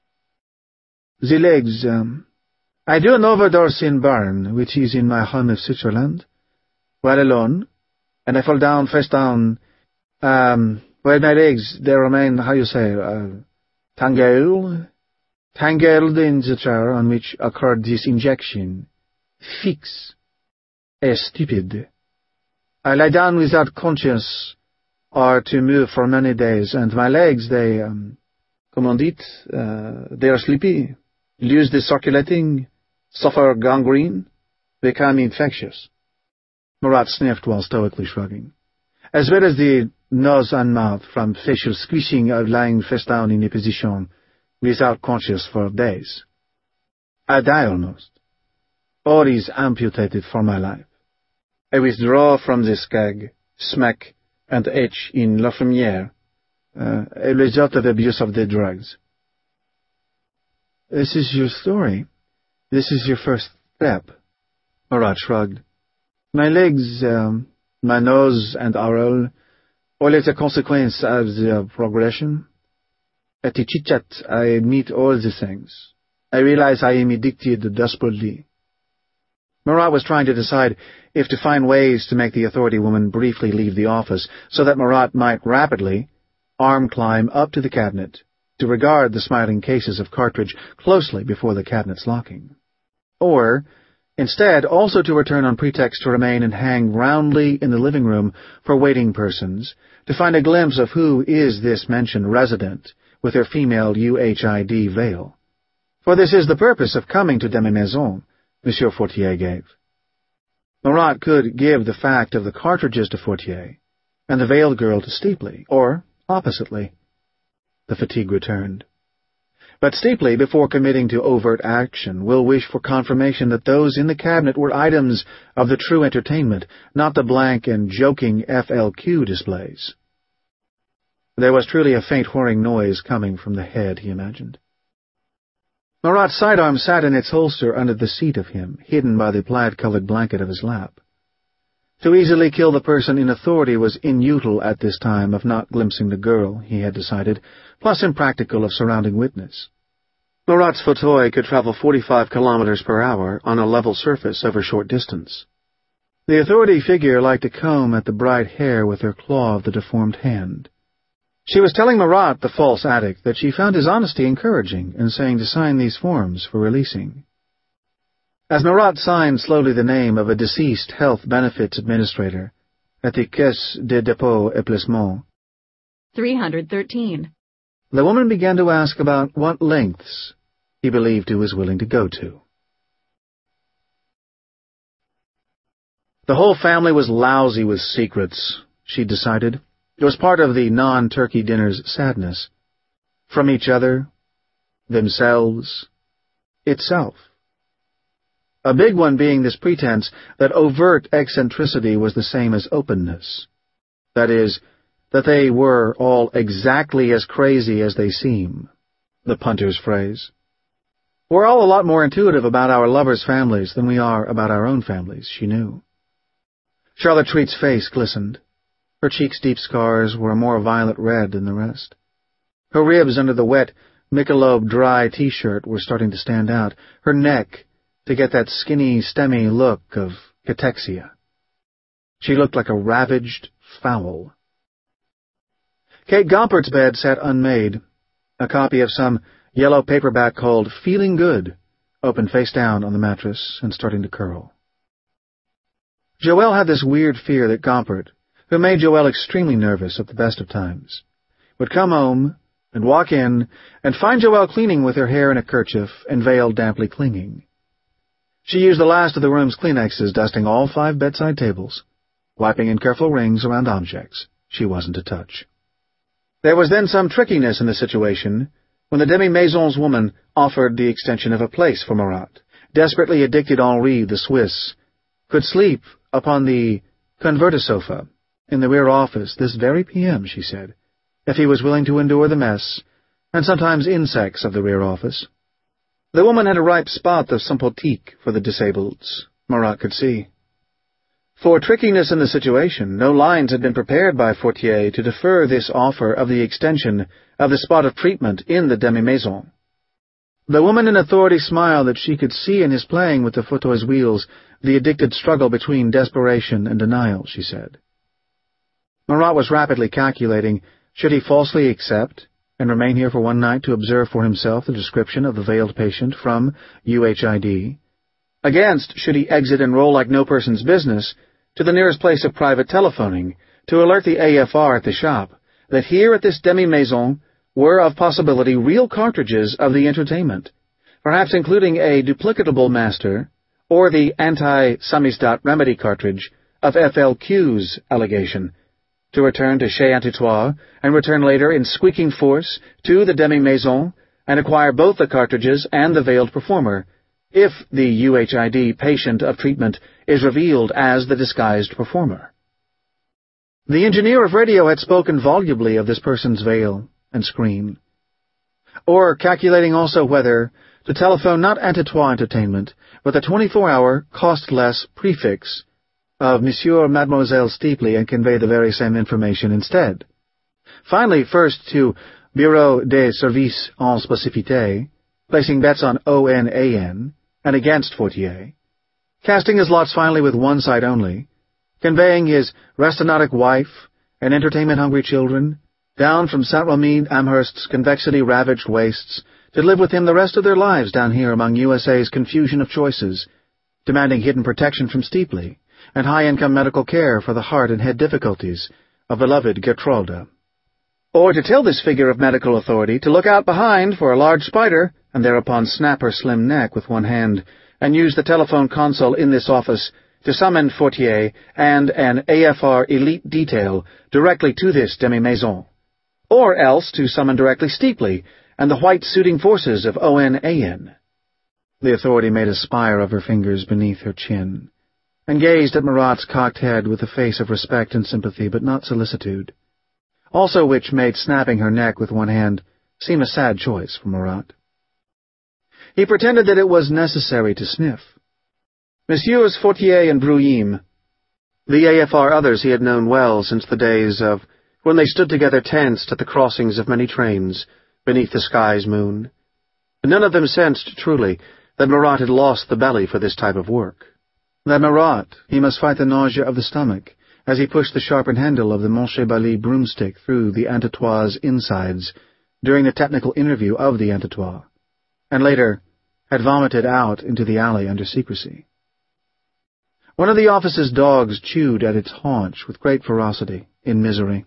"The legs, um, I do an overdose in Bern, which is in my home of Switzerland, while alone, and I fall down face down, um, well, my legs, they remain, how you say, uh, tangled, tangled in the chair on which occurred this injection, fix, as stupid. I lie down without conscience, or to move for many days, and my legs, they, um, comment dites, uh, they are sleepy, lose the circulating, suffer gangrene, become infectious. Marat sniffed while stoically shrugging. As well as the nose and mouth from facial squishing of lying face down in a position without conscious for days. I die almost. All is amputated for my life. I withdraw from the skag, smack, and etch in La Fermière, uh, a result of abuse of the drugs. This is your story. This is your first step. Marat shrugged. My legs, um, my nose, and oral, all is a consequence of the progression. At the chit-chat, I admit all the things. I realize I am addicted desperately. Marat was trying to decide if to find ways to make the authority woman briefly leave the office so that Marat might rapidly arm-climb up to the cabinet to regard the smiling cases of cartridge closely before the cabinet's locking. Or, instead, also to return on pretext to remain and hang roundly in the living room for waiting persons to find a glimpse of who is this mentioned resident with her female U H I D veil. For this is the purpose of coming to Demi-Maison, Monsieur Fortier gave. Marat could give the fact of the cartridges to Fortier, and the veiled girl to Steepley, or, oppositely. The fatigue returned. But Steepley, before committing to overt action, will wish for confirmation that those in the cabinet were items of the true entertainment, not the blank and joking F L Q displays. There was truly a faint whirring noise coming from the head, he imagined. Marat's sidearm sat in its holster under the seat of him, hidden by the plaid-colored blanket of his lap. To easily kill the person in authority was inutile at this time of not glimpsing the girl, he had decided, plus impractical of surrounding witness. Marat's fauteuil could travel forty-five kilometers per hour on a level surface over short distance. The authority figure liked to comb at the bright hair with her claw of the deformed hand. She was telling Marat, the false addict, that she found his honesty encouraging and saying to sign these forms for releasing. As Marat signed slowly the name of a deceased health benefits administrator at the Caisse de Dépôt et Placement, three hundred thirteen. The woman began to ask about what lengths he believed he was willing to go to. The whole family was lousy with secrets, she decided. It was part of the non-turkey dinner's sadness. From each other, themselves, itself. A big one being this pretense that overt eccentricity was the same as openness. That is, that they were all exactly as crazy as they seem, the punter's phrase. We're all a lot more intuitive about our lovers' families than we are about our own families, she knew. Charlotte Treat's face glistened. Her cheeks' deep scars were a more violet red than the rest. Her ribs under the wet Michelob dry T-shirt were starting to stand out, her neck to get that skinny, stemmy look of cachexia. She looked like a ravaged fowl. Kate Gompert's bed sat unmade, a copy of some yellow paperback called Feeling Good, open face down on the mattress and starting to curl. Joelle had this weird fear that Gompert, who made Joelle extremely nervous at the best of times, would come home and walk in and find Joelle cleaning with her hair in a kerchief and veil damply clinging. She used the last of the room's Kleenexes, dusting all five bedside tables, wiping in careful rings around objects she wasn't to touch. There was then some trickiness in the situation when the Demi-Maison's woman offered the extension of a place for Marat. Desperately addicted Henri, the Swiss, could sleep upon the convertisofa in the rear office this very P M, she said, if he was willing to endure the mess, and sometimes insects of the rear office. The woman had a ripe spot of sympathie for the disableds, Marat could see. For trickiness in the situation, no lines had been prepared by Fortier to defer this offer of the extension of the spot of treatment in the Demi-Maison. The woman in authority smiled that she could see in his playing with the fauteuil's wheels the addicted struggle between desperation and denial, she said. Marat was rapidly calculating, should he falsely accept and remain here for one night to observe for himself the description of the veiled patient from U H I D, against should he exit and roll like no person's business to the nearest place of private telephoning to alert the A F R at the shop that here at this Demi-Maison were of possibility real cartridges of the entertainment, perhaps including a duplicatable master or the anti-samizdat remedy cartridge of F L Q's allegation, to return to Chez Antitoire and return later in squeaking force to the demi-maison and acquire both the cartridges and the veiled performer, if the U H I D patient of treatment is revealed as the disguised performer. The engineer of radio had spoken volubly of this person's veil and screen, or calculating also whether to telephone not Antitoire Entertainment, but the twenty-four hour, cost-less prefix of Monsieur and Mademoiselle Steepley and convey the very same information instead. Finally, first to Bureau des Services en Spécificité, placing bets on O N A N and against Fortier, casting his lots finally with one side only, conveying his restaurantic wife and entertainment-hungry children down from Saint-Remy Amherst's convexity-ravaged wastes to live with him the rest of their lives down here among U S A's confusion of choices, demanding hidden protection from Steepley and high-income medical care for the heart and head difficulties of beloved Gertrude. Or to tell this figure of medical authority to look out behind for a large spider and thereupon snap her slim neck with one hand and use the telephone console in this office to summon Fortier and an A F R elite detail directly to this demi-maison, or else to summon directly Steepley and the white-suiting forces of O N A N. The authority made a spire of her fingers beneath her chin, and gazed at Marat's cocked head with a face of respect and sympathy, but not solicitude, also which made snapping her neck with one hand seem a sad choice for Marat. He pretended that it was necessary to sniff. Messieurs Fortier and Brouillim, the A F R others he had known well since the days of when they stood together tensed at the crossings of many trains beneath the sky's moon. None of them sensed, truly, that Marat had lost the belly for this type of work. That Marat, he must fight the nausea of the stomach as he pushed the sharpened handle of the Montchebalie broomstick through the Antitoire's insides during the technical interview of the Antitoire, and later had vomited out into the alley under secrecy. One of the office's dogs chewed at its haunch with great ferocity, in misery.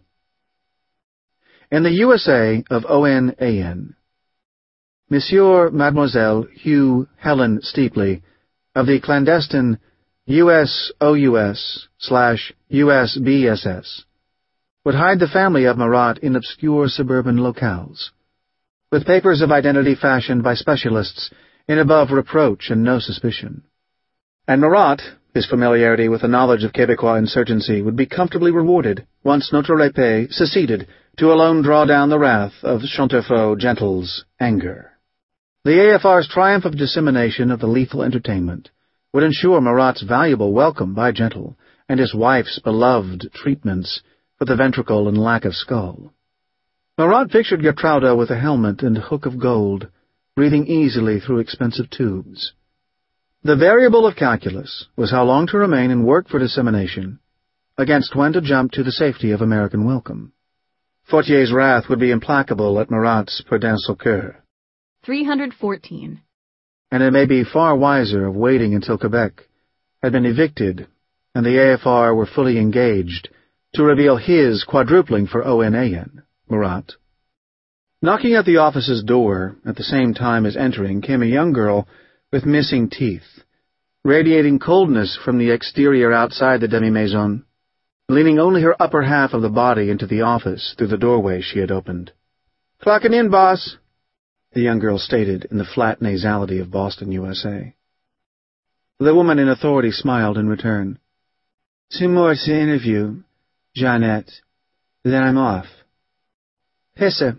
In the U S A of O N A N, Monsieur, Mademoiselle, Hugh, Helen Steepley, of the clandestine U S O U S slash U S B S S, would hide the family of Marat in obscure suburban locales, with papers of identity fashioned by specialists in above reproach and no suspicion. And Marat, his familiarity with the knowledge of Quebecois insurgency, would be comfortably rewarded once Notre Épée seceded to alone draw down the wrath of Chantefoe Gentle's anger. The A F R's triumph of dissemination of the lethal entertainment would ensure Marat's valuable welcome by Gentle and his wife's beloved treatments for the ventricle and lack of skull. Marat pictured Gertrude with a helmet and hook of gold, breathing easily through expensive tubes. The variable of calculus was how long to remain and work for dissemination, against when to jump to the safety of American welcome. Fortier's wrath would be implacable at Marat's Prudence au Coeur. three hundred fourteen. And it may be far wiser of waiting until Quebec had been evicted and the A F R were fully engaged to reveal his quadrupling for O N A N, Marat. Knocking at the office's door at the same time as entering came a young girl with missing teeth, radiating coldness from the exterior outside the demi-maison, leaning only her upper half of the body into the office through the doorway she had opened. "Clocking in, boss," the young girl stated in the flat nasality of Boston, U S A. The woman in authority smiled in return. "Two more to interview, Jeannette. Then I'm off." "Pisse.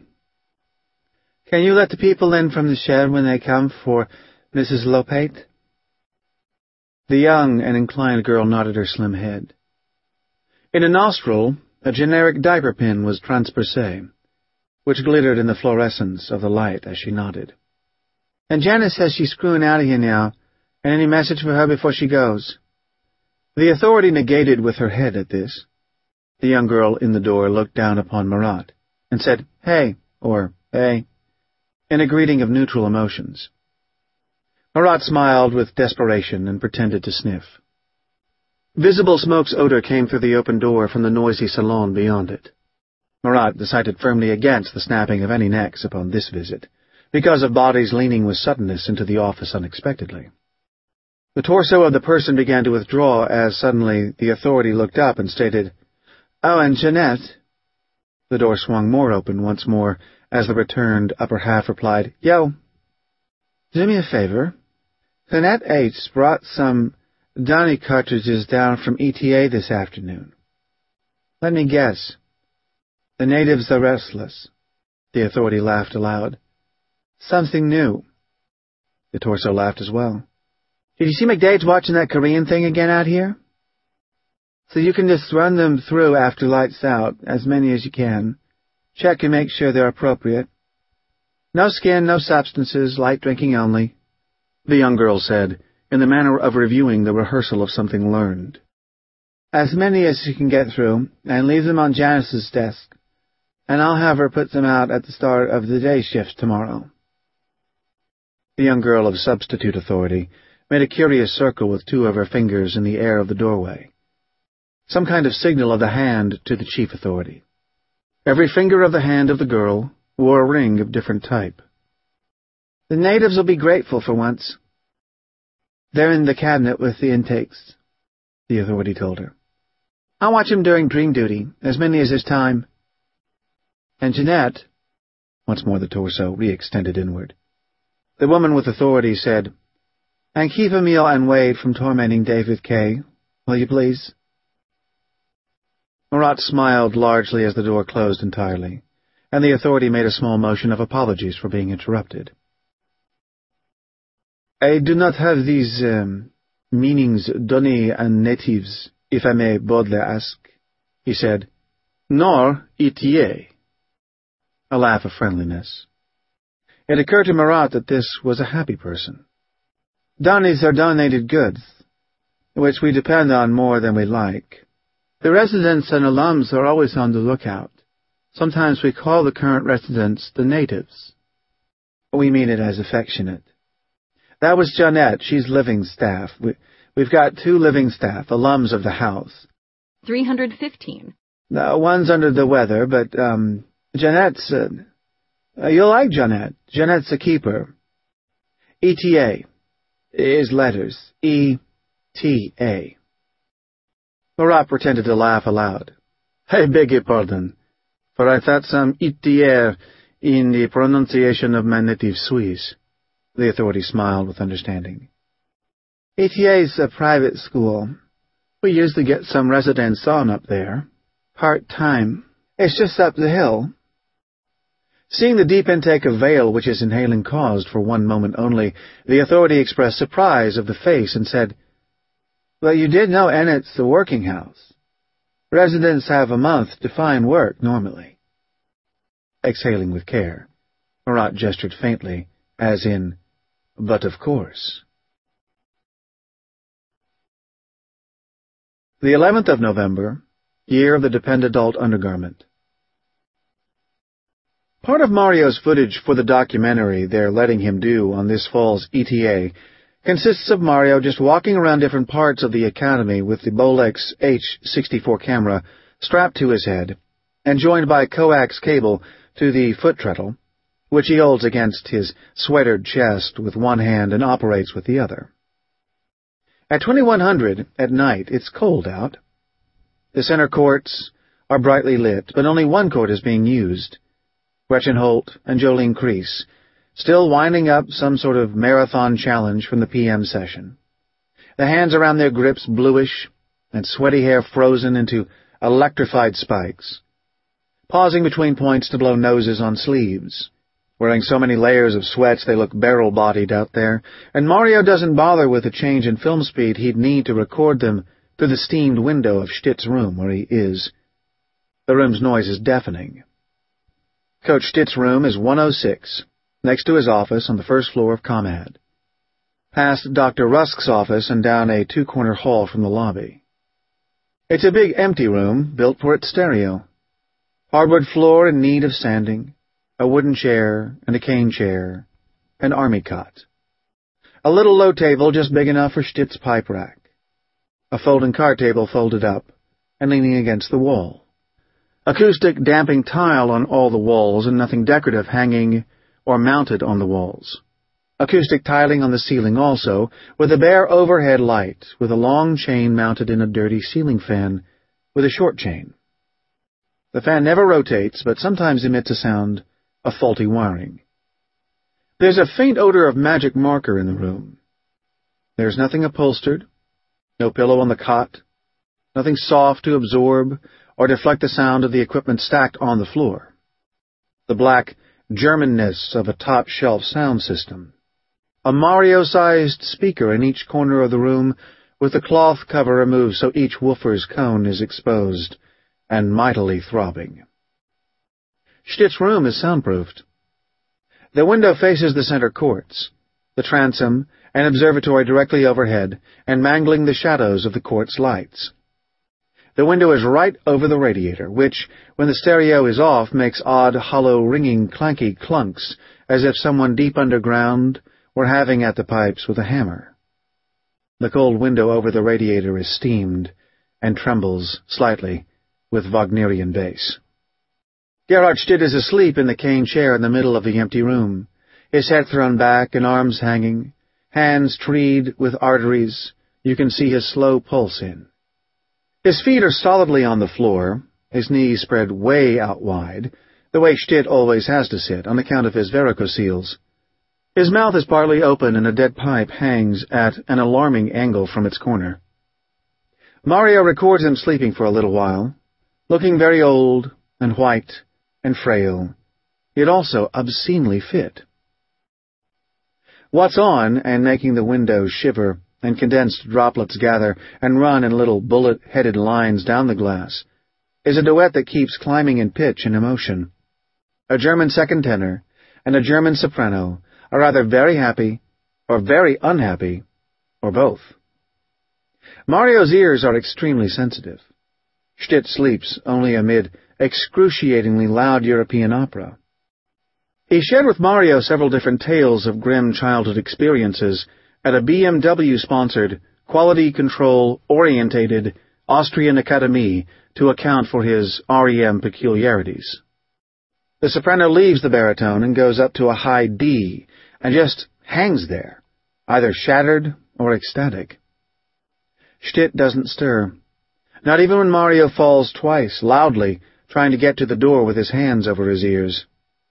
Can you let the people in from the shed when they come for Missus Lopate?" The young and inclined girl nodded her slim head. In a nostril, a generic diaper pin was transpercé, which glittered in the fluorescence of the light as she nodded. "And Janet says she's screwing out of here now. And any message for her before she goes?" The authority negated with her head at this. The young girl in the door looked down upon Marat and said, "Hey," or "Hey," in a greeting of neutral emotions. Marat smiled with desperation and pretended to sniff. Visible smoke's odor came through the open door from the noisy salon beyond it. Marat decided firmly against the snapping of any necks upon this visit, because of bodies leaning with suddenness into the office unexpectedly. The torso of the person began to withdraw as suddenly the authority looked up and stated, "Oh, and Jeanette." The door swung more open once more as the returned upper half replied, "Yo. Do me a favor. Jeanette H. brought some Donny cartridges down from E T A this afternoon. Let me guess. The natives are restless." The authority laughed aloud. "Something new." The torso laughed as well. "Did you see McDade's watching that Korean thing again out here? So you can just run them through after lights out, as many as you can. Check and make sure they're appropriate. No skin, no substances, light drinking only," the young girl said, in the manner of reviewing the rehearsal of something learned. "As many as you can get through, and leave them on Janice's desk, and I'll have her put them out at the start of the day shift tomorrow." The young girl of substitute authority made a curious circle with two of her fingers in the air of the doorway, some kind of signal of the hand to the chief authority. Every finger of the hand of the girl wore a ring of different type. "The natives will be grateful for once. They're in the cabinet with the intakes," the authority told her. "I'll watch them during dream duty, as many as there's time. And Jeanette," once more the torso re-extended inward. The woman with authority said, "And keep Emil and Wade from tormenting David K., will you please?" Marat smiled largely as the door closed entirely, and the authority made a small motion of apologies for being interrupted. "I do not have these um, meanings Donny and natives, if I may boldly ask," he said, "nor E T A." A laugh of friendliness. It occurred to Marat that this was a happy person. "Donnies are donated goods, which we depend on more than we like. The residents and alums are always on the lookout. Sometimes we call the current residents the natives. We mean it as affectionate. That was Jeanette. She's living staff. We, we've got two living staff, alums of the house." three hundred fifteen. Uh, one's under the weather, but um, Jeanette's... Uh, uh, you'll like Jeanette. Jeanette's a keeper. E T A is letters. E T A. Marat pretended to laugh aloud. "I beg your pardon, for I thought some E T A in the pronunciation of my native Swiss." The authority smiled with understanding. "E T A's a private school. We usually get some residents on up there. Part-time. It's just up the hill." Seeing the deep intake of veil which his inhaling caused for one moment only, the authority expressed surprise of the face and said, "Well, you did know Ennett's the working house. Residents have a month to find work, normally." Exhaling with care, Marat gestured faintly, as in, "But of course." The eleventh of November, year of the Dependadult undergarment. Part of Mario's footage for the documentary they're letting him do on this fall's E T A consists of Mario just walking around different parts of the academy with the Bolex H sixty-four camera strapped to his head and joined by a coax cable to the foot treadle, which he holds against his sweatered chest with one hand and operates with the other. At twenty-one hundred at night, it's cold out. The center courts are brightly lit, but only one court is being used. Gretchen Holt and Jolene Crease, still winding up some sort of marathon challenge from the P M session. The hands around their grips bluish, and sweaty hair frozen into electrified spikes. Pausing between points to blow noses on sleeves. Wearing so many layers of sweats they look barrel-bodied out there, and Mario doesn't bother with the change in film speed he'd need to record them through the steamed window of Stitt's room where he is. The room's noise is deafening. Coach Stitt's room is one oh six, next to his office on the first floor of ComEd. Past Doctor Rusk's office and down a two-corner hall from the lobby. It's a big empty room built for its stereo. Hardwood floor in need of sanding, a wooden chair and a cane chair, an army cot. A little low table just big enough for Stitt's pipe rack. A folding card table folded up and leaning against the wall. Acoustic damping tile on all the walls and nothing decorative hanging or mounted on the walls. Acoustic tiling on the ceiling also, with a bare overhead light, with a long chain mounted in a dirty ceiling fan with a short chain. The fan never rotates, but sometimes emits a sound of faulty wiring. There's a faint odor of magic marker in the room. There's nothing upholstered, no pillow on the cot, nothing soft to absorb or deflect the sound of the equipment stacked on the floor. The black Germanness of a top-shelf sound system. A Mario-sized speaker in each corner of the room with the cloth cover removed so each woofer's cone is exposed and mightily throbbing. Stitt's room is soundproofed. The window faces the center courts, the transom and observatory directly overhead and mangling the shadows of the court's lights. The window is right over the radiator, which, when the stereo is off, makes odd, hollow, ringing, clanky clunks, as if someone deep underground were having at the pipes with a hammer. The cold window over the radiator is steamed and trembles slightly with Wagnerian bass. Gerhard Stitt is asleep in the cane chair in the middle of the empty room, his head thrown back and arms hanging, hands treed with arteries you can see his slow pulse in. His feet are solidly on the floor, his knees spread way out wide, the way Stitt always has to sit on account of his varicoceles. His mouth is partly open and a dead pipe hangs at an alarming angle from its corner. Mario records him sleeping for a little while, looking very old and white and frail, yet also obscenely fit. What's on, and making the windows shiver, and condensed droplets gather and run in little bullet-headed lines down the glass, is a duet that keeps climbing in pitch and emotion. A German second tenor and a German soprano are either very happy or very unhappy, or both. Mario's ears are extremely sensitive. Stitt sleeps only amid excruciatingly loud European opera. He shared with Mario several different tales of grim childhood experiences at a B M W-sponsored, quality-control-orientated Austrian Academy to account for his R E M peculiarities. The soprano leaves the baritone and goes up to a high D, and just hangs there, either shattered or ecstatic. Stitt doesn't stir, not even when Mario falls twice, loudly, trying to get to the door with his hands over his ears.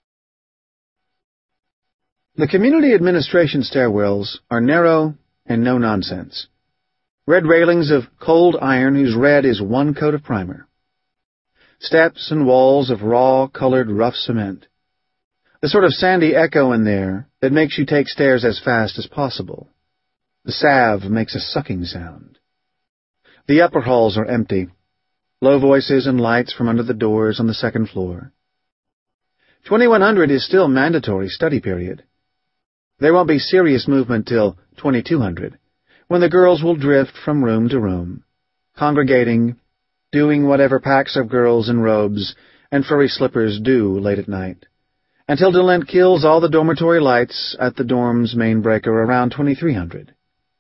The community administration stairwells are narrow and no-nonsense. Red railings of cold iron whose red is one coat of primer. Steps and walls of raw, colored, rough cement. The sort of sandy echo in there that makes you take stairs as fast as possible. The salve makes a sucking sound. The upper halls are empty. Low voices and lights from under the doors on the second floor. twenty-one hundred is still mandatory study period. There won't be serious movement till twenty-two hundred, when the girls will drift from room to room, congregating, doing whatever packs of girls in robes and furry slippers do late at night, until DeLint kills all the dormitory lights at the dorm's main breaker around twenty-three hundred.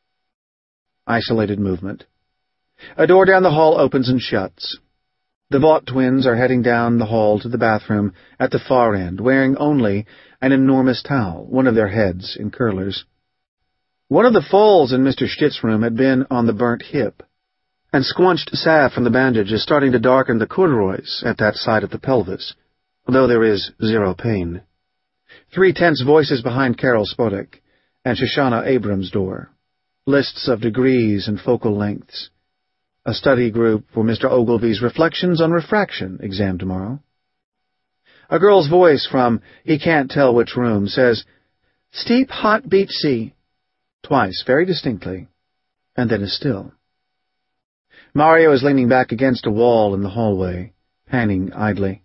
Isolated movement. A door down the hall opens and shuts. The Vaught twins are heading down the hall to the bathroom at the far end, wearing only an enormous towel, one of their heads in curlers. One of the falls in Mister Stitt's room had been on the burnt hip, and squunched salve from the bandage is starting to darken the corduroys at that side of the pelvis, though there is zero pain. Three tense voices behind Carol Spodek and Shoshana Abrams' door. Lists of degrees and focal lengths. A study group for Mister Ogilvy's Reflections on Refraction exam tomorrow. A girl's voice from he can't tell which room says, "Steep, hot beach sea," twice, very distinctly, and then is still. Mario is leaning back against a wall in the hallway, panning idly.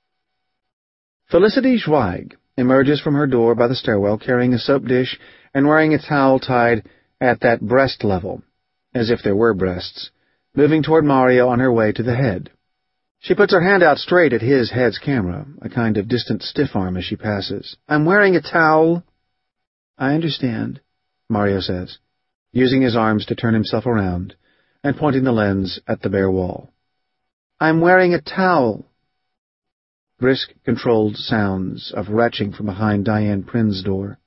Felicity Zweig emerges from her door by the stairwell carrying a soap dish and wearing a towel tied at that breast level, as if there were breasts, moving toward Mario on her way to the head. She puts her hand out straight at his head's camera, a kind of distant stiff arm as she passes. "I'm wearing a towel." "I understand," Mario says, using his arms to turn himself around and pointing the lens at the bare wall. "I'm wearing a towel," brisk, controlled sounds of retching from behind Diane Prin's door.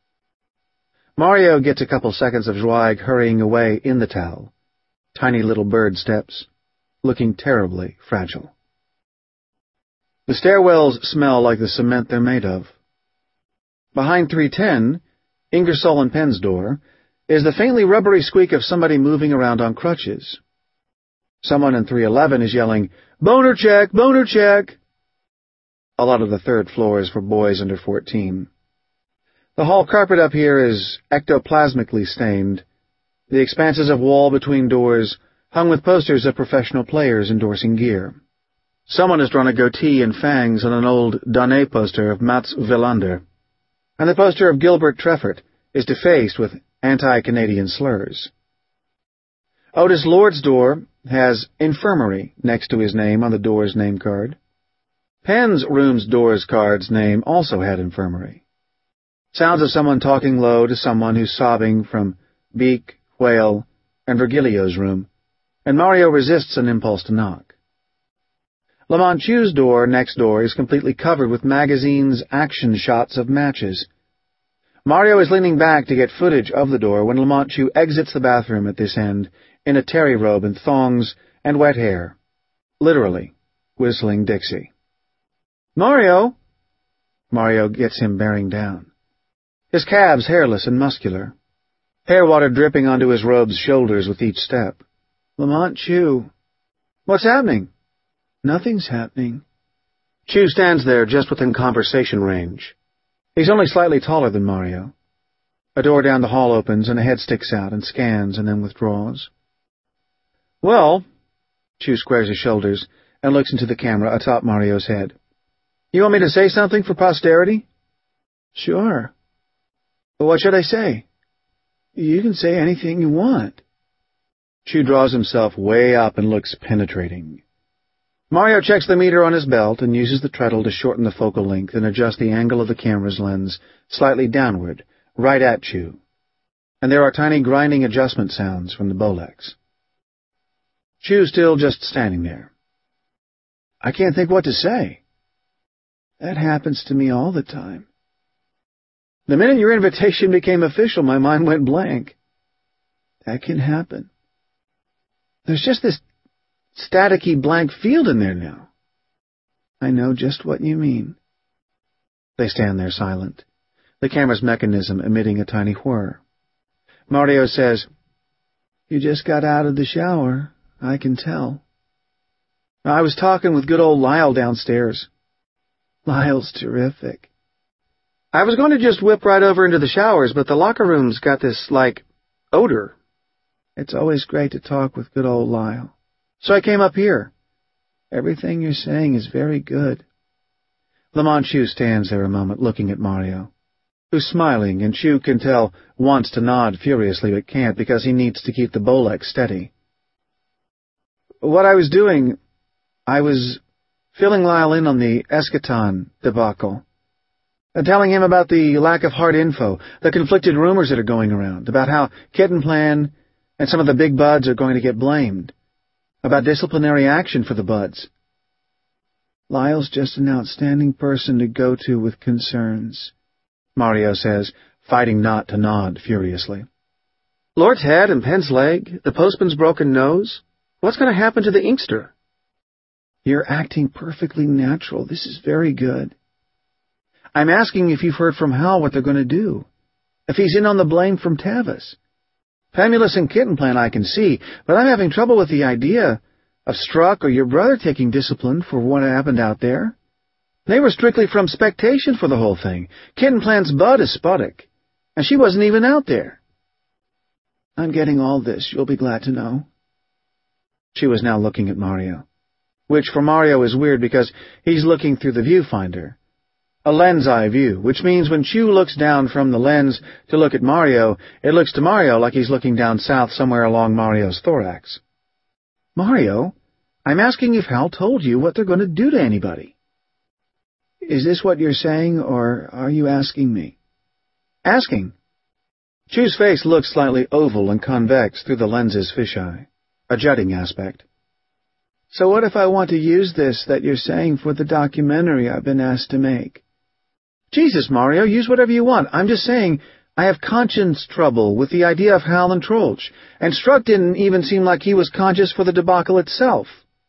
Mario gets a couple seconds of Zweig hurrying away in the towel. Tiny little bird steps, looking terribly fragile. The stairwells smell like the cement they're made of. Behind three ten, Ingersoll and Penn's door, is the faintly rubbery squeak of somebody moving around on crutches. Someone in three eleven is yelling, "Boner check! Boner check!" A lot of the third floor is for boys under fourteen. The hall carpet up here is ectoplasmically stained. The expanses of wall between doors hung with posters of professional players endorsing gear. Someone has drawn a goatee and fangs on an old Donné poster of Mats Wilander, and the poster of Gilbert Treffert is defaced with anti-Canadian slurs. Otis Lord's door has infirmary next to his name on the door's name card. Penn's room's door's card's name also had infirmary. Sounds of someone talking low to someone who's sobbing from Beak, Whale, and Virgilio's room, and Mario resists an impulse to knock. Lamont Chu's door next door is completely covered with magazines' action shots of matches. Mario is leaning back to get footage of the door when Lamont Chu exits the bathroom at this end in a terry robe and thongs and wet hair, literally whistling Dixie. "Mario!" Mario gets him bearing down. His calves hairless and muscular, hair water dripping onto his robe's shoulders with each step. "Lamont Chu." "What's happening?" "Nothing's happening." Chu stands there just within conversation range. He's only slightly taller than Mario. A door down the hall opens and a head sticks out and scans and then withdraws. "Well," Chu squares his shoulders and looks into the camera atop Mario's head. "You want me to say something for posterity?" "Sure." "But what should I say?" "You can say anything you want." Chu draws himself way up and looks penetrating. Mario checks the meter on his belt and uses the treadle to shorten the focal length and adjust the angle of the camera's lens slightly downward, right at Chu. And there are tiny grinding adjustment sounds from the Bolex. Chu's still just standing there. "I can't think what to say." "That happens to me all the time." "The minute your invitation became official, my mind went blank." "That can happen." "There's just this staticky blank field in there now." "I know just what you mean." They stand there silent, the camera's mechanism emitting a tiny whir. Mario says, "You just got out of the shower, I can tell." "I was talking with good old Lyle downstairs." "Lyle's terrific." "I was going to just whip right over into the showers, but the locker room's got this, like, odor." "It's always great to talk with good old Lyle." "So I came up here." "Everything you're saying is very good." Lamont Chu stands there a moment looking at Mario, who's smiling, and Chu can tell wants to nod furiously but can't because he needs to keep the Bolex steady. "What I was doing, I was filling Lyle in on the Eschaton debacle, and telling him about the lack of hard info, the conflicted rumors that are going around, about how Kitten Plan and some of the big buds are going to get blamed, about disciplinary action for the buds." "Lyle's just an outstanding person to go to with concerns," Mario says, fighting not to nod furiously. "Lord's head and Penn's leg, the postman's broken nose. What's going to happen to the Inkster?" "You're acting perfectly natural. This is very good." "I'm asking if you've heard from Hal what they're going to do, if he's in on the blame from Tavis. Famulus and Kitten Plan I can see, but I'm having trouble with the idea of Struck or your brother taking discipline for what happened out there. They were strictly from spectation for the whole thing. Kitten Plan's bud is Sputnik, and she wasn't even out there." "I'm getting all this, you'll be glad to know." She was now looking at Mario, which for Mario is weird because he's looking through the viewfinder. A lens-eye view, which means when Chu looks down from the lens to look at Mario, it looks to Mario like he's looking down south somewhere along Mario's thorax. "Mario, I'm asking if Hal told you what they're going to do to anybody." "Is this what you're saying, or are you asking me?" "Asking." Chu's face looks slightly oval and convex through the lens's fisheye, a jutting aspect. So what if I want to use this that you're saying for the documentary I've been asked to make? Jesus, Mario, use whatever you want. I'm just saying I have conscience trouble with the idea of Hal and Troeltsch, and Strzok didn't even seem like he was conscious for the debacle itself.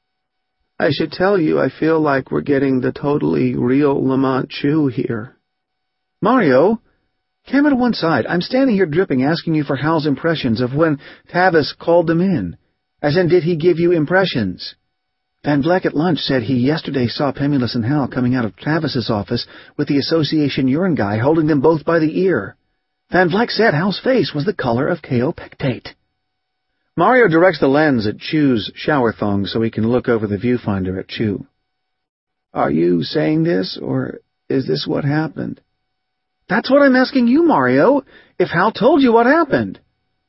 I should tell you I feel like we're getting the totally real Lamont Chew here. Mario, camera to one side. I'm standing here dripping asking you for Hal's impressions of when Tavis called them in. As in, did he give you impressions? Van Vleck at lunch said he yesterday saw Pemulus and Hal coming out of Tavis's office with the Association urine guy holding them both by the ear. Van Vleck said Hal's face was the color of kaopectate. Mario directs the lens at Chew's shower thong so he can look over the viewfinder at Chew. Are you saying this, or is this what happened? That's what I'm asking you, Mario, if Hal told you what happened.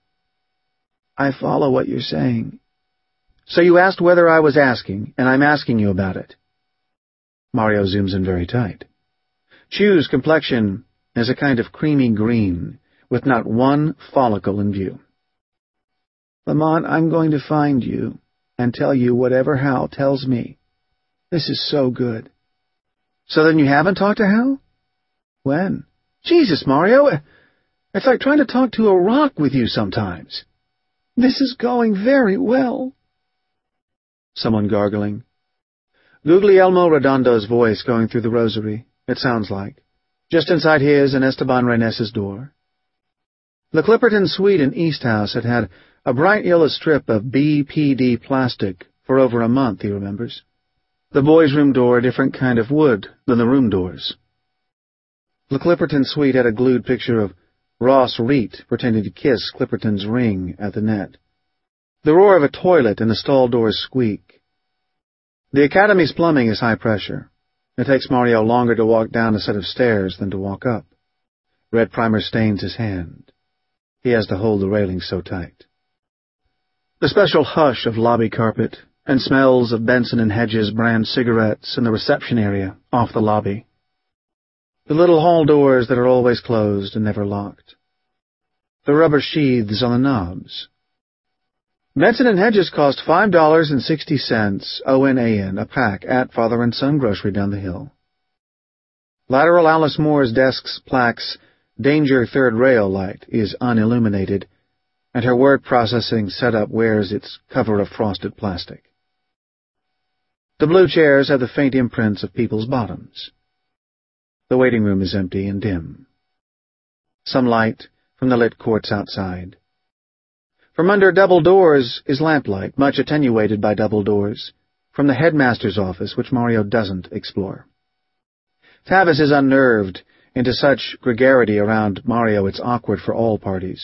I follow what you're saying. So you asked whether I was asking, and I'm asking you about it. Mario zooms in very tight. Chew's complexion is a kind of creamy green, with not one follicle in view. Lamont, I'm going to find you and tell you whatever Hal tells me. This is so good. So then you haven't talked to Hal? When? Jesus, Mario, it's like trying to talk to a rock with you sometimes. This is going very well. Someone gargling. Guglielmo Redondo's voice going through the rosary, it sounds like, just inside his and Esteban Renes's door. The Clipperton suite in East House had had a bright yellow strip of B P D plastic for over a month, he remembers. The boys' room door a different kind of wood than the room doors. The Clipperton suite had a glued picture of Ross Reet pretending to kiss Clipperton's ring at the net. The roar of a toilet and the stall doors squeak. The Academy's plumbing is high pressure. It takes Mario longer to walk down a set of stairs than to walk up. Red primer stains his hand. He has to hold the railing so tight. The special hush of lobby carpet and smells of Benson and Hedges brand cigarettes in the reception area off the lobby. The little hall doors that are always closed and never locked. The rubber sheaths on the knobs. Benson and Hedges cost five dollars and sixty cents O N A N a pack at Father and Son Grocery down the hill. Lateral Alice Moore's desk's plaques Danger Third Rail light is unilluminated, and her word processing setup wears its cover of frosted plastic. The blue chairs have the faint imprints of people's bottoms. The waiting room is empty and dim. Some light from the lit courts outside. From under double doors is lamplight, much attenuated by double doors, from the headmaster's office, which Mario doesn't explore. Tavis is unnerved into such gregarity around Mario it's awkward for all parties.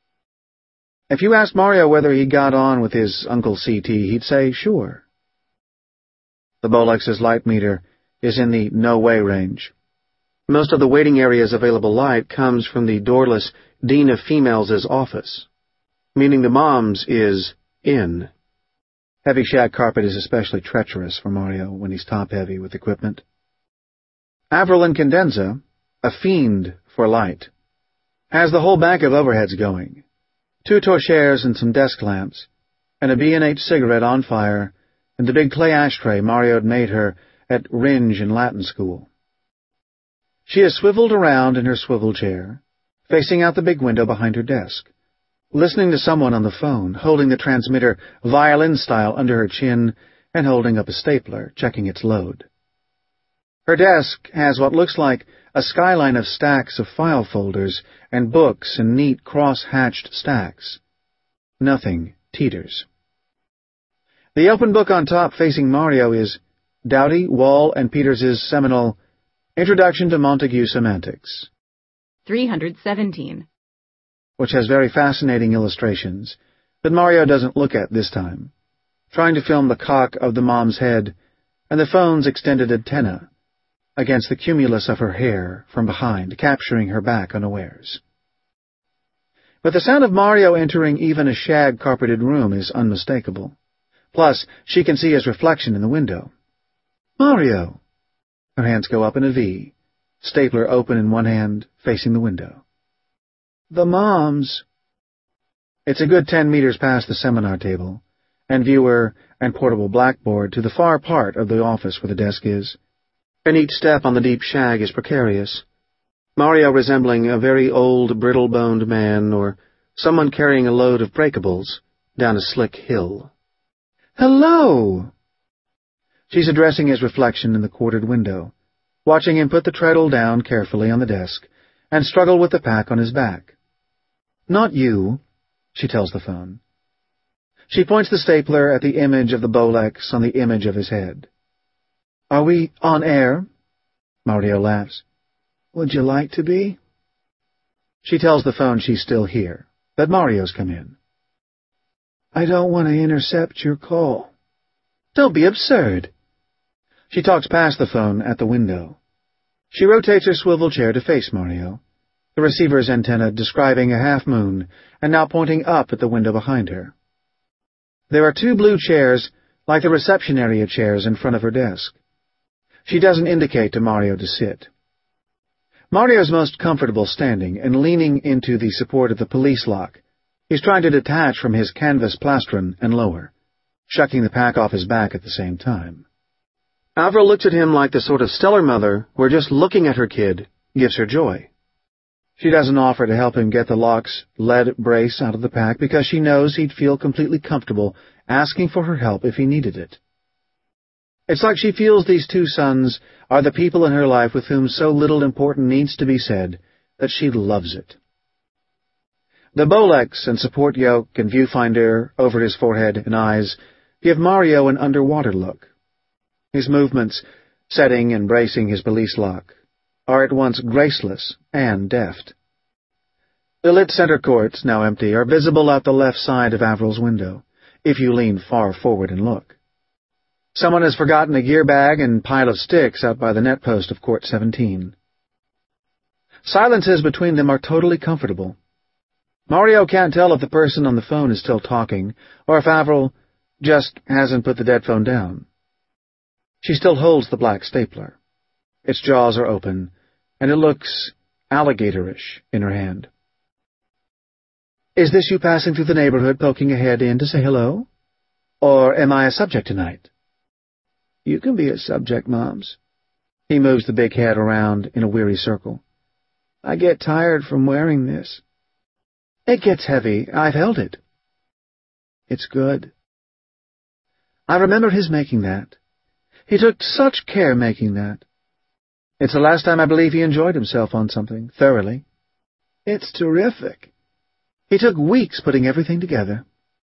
If you asked Mario whether he got on with his Uncle C T, he'd say, sure. The Bolex's light meter is in the no-way range. Most of the waiting area's available light comes from the doorless Dean of Females' office, meaning the mom's is in. Heavy shag carpet is especially treacherous for Mario when he's top-heavy with equipment. Avril Incandenza, a fiend for light, has the whole bank of overheads going, two torchairs and some desk lamps, and a B and H cigarette on fire, and the big clay ashtray Mario had made her at Ringe in Latin school. She is swiveled around in her swivel chair, facing out the big window behind her desk, listening to someone on the phone, holding the transmitter violin-style under her chin and holding up a stapler, checking its load. Her desk has what looks like a skyline of stacks of file folders and books in neat cross-hatched stacks. Nothing teeters. The open book on top facing Mario is Doughty, Wall, and Peters's seminal Introduction to Montague Semantics, three hundred seventeen, which has very fascinating illustrations that Mario doesn't look at this time, trying to film the cock of the mom's head and the phone's extended antenna against the cumulus of her hair from behind, capturing her back unawares. But the sound of Mario entering even a shag-carpeted room is unmistakable. Plus, she can see his reflection in the window. Mario! Her hands go up in a V, stapler open in one hand, facing the window. The mom's. It's a good ten meters past the seminar table, and viewer and portable blackboard to the far part of the office where the desk is, and each step on the deep shag is precarious. Mario resembling a very old, brittle-boned man or someone carrying a load of breakables down a slick hill. "Hello!" She's addressing his reflection in the quartered window, watching him put the treadle down carefully on the desk and struggle with the pack on his back. "Not you," she tells the phone. She points the stapler at the image of the Bolex on the image of his head. "Are we on air?" Mario laughs. "Would you like to be?" She tells the phone she's still here, that Mario's come in. "I don't want to intercept your call." "Don't be absurd." She talks past the phone at the window. She rotates her swivel chair to face Mario, the receiver's antenna describing a half-moon and now pointing up at the window behind her. There are two blue chairs, like the reception area chairs, in front of her desk. She doesn't indicate to Mario to sit. Mario's most comfortable standing and leaning into the support of the police lock. He's trying to detach from his canvas plastron and lower, shucking the pack off his back at the same time. Avril looks at him like the sort of stellar mother where just looking at her kid gives her joy. She doesn't offer to help him get the lock's lead brace out of the pack because she knows he'd feel completely comfortable asking for her help if he needed it. It's like she feels these two sons are the people in her life with whom so little important needs to be said that she loves it. The Bolex and support yoke and viewfinder over his forehead and eyes give Mario an underwater look. His movements, setting and bracing his police lock, are at once graceless and deft. The lit center courts, now empty, are visible out the left side of Avril's window, if you lean far forward and look. Someone has forgotten a gear bag and pile of sticks out by the net post of Court seventeen. Silences between them are totally comfortable. Mario can't tell if the person on the phone is still talking, or if Avril just hasn't put the dead phone down. She still holds the black stapler. Its jaws are open, and it looks alligatorish in her hand. "Is this you passing through the neighborhood poking a head in to say hello? Or am I a subject tonight?" "You can be a subject, Moms." He moves the big head around in a weary circle. "I get tired from wearing this." "It gets heavy. I've held it." "It's good." I remember his making that. He took such care making that. It's the last time I believe he enjoyed himself on something, thoroughly. "It's terrific." He took weeks putting everything together.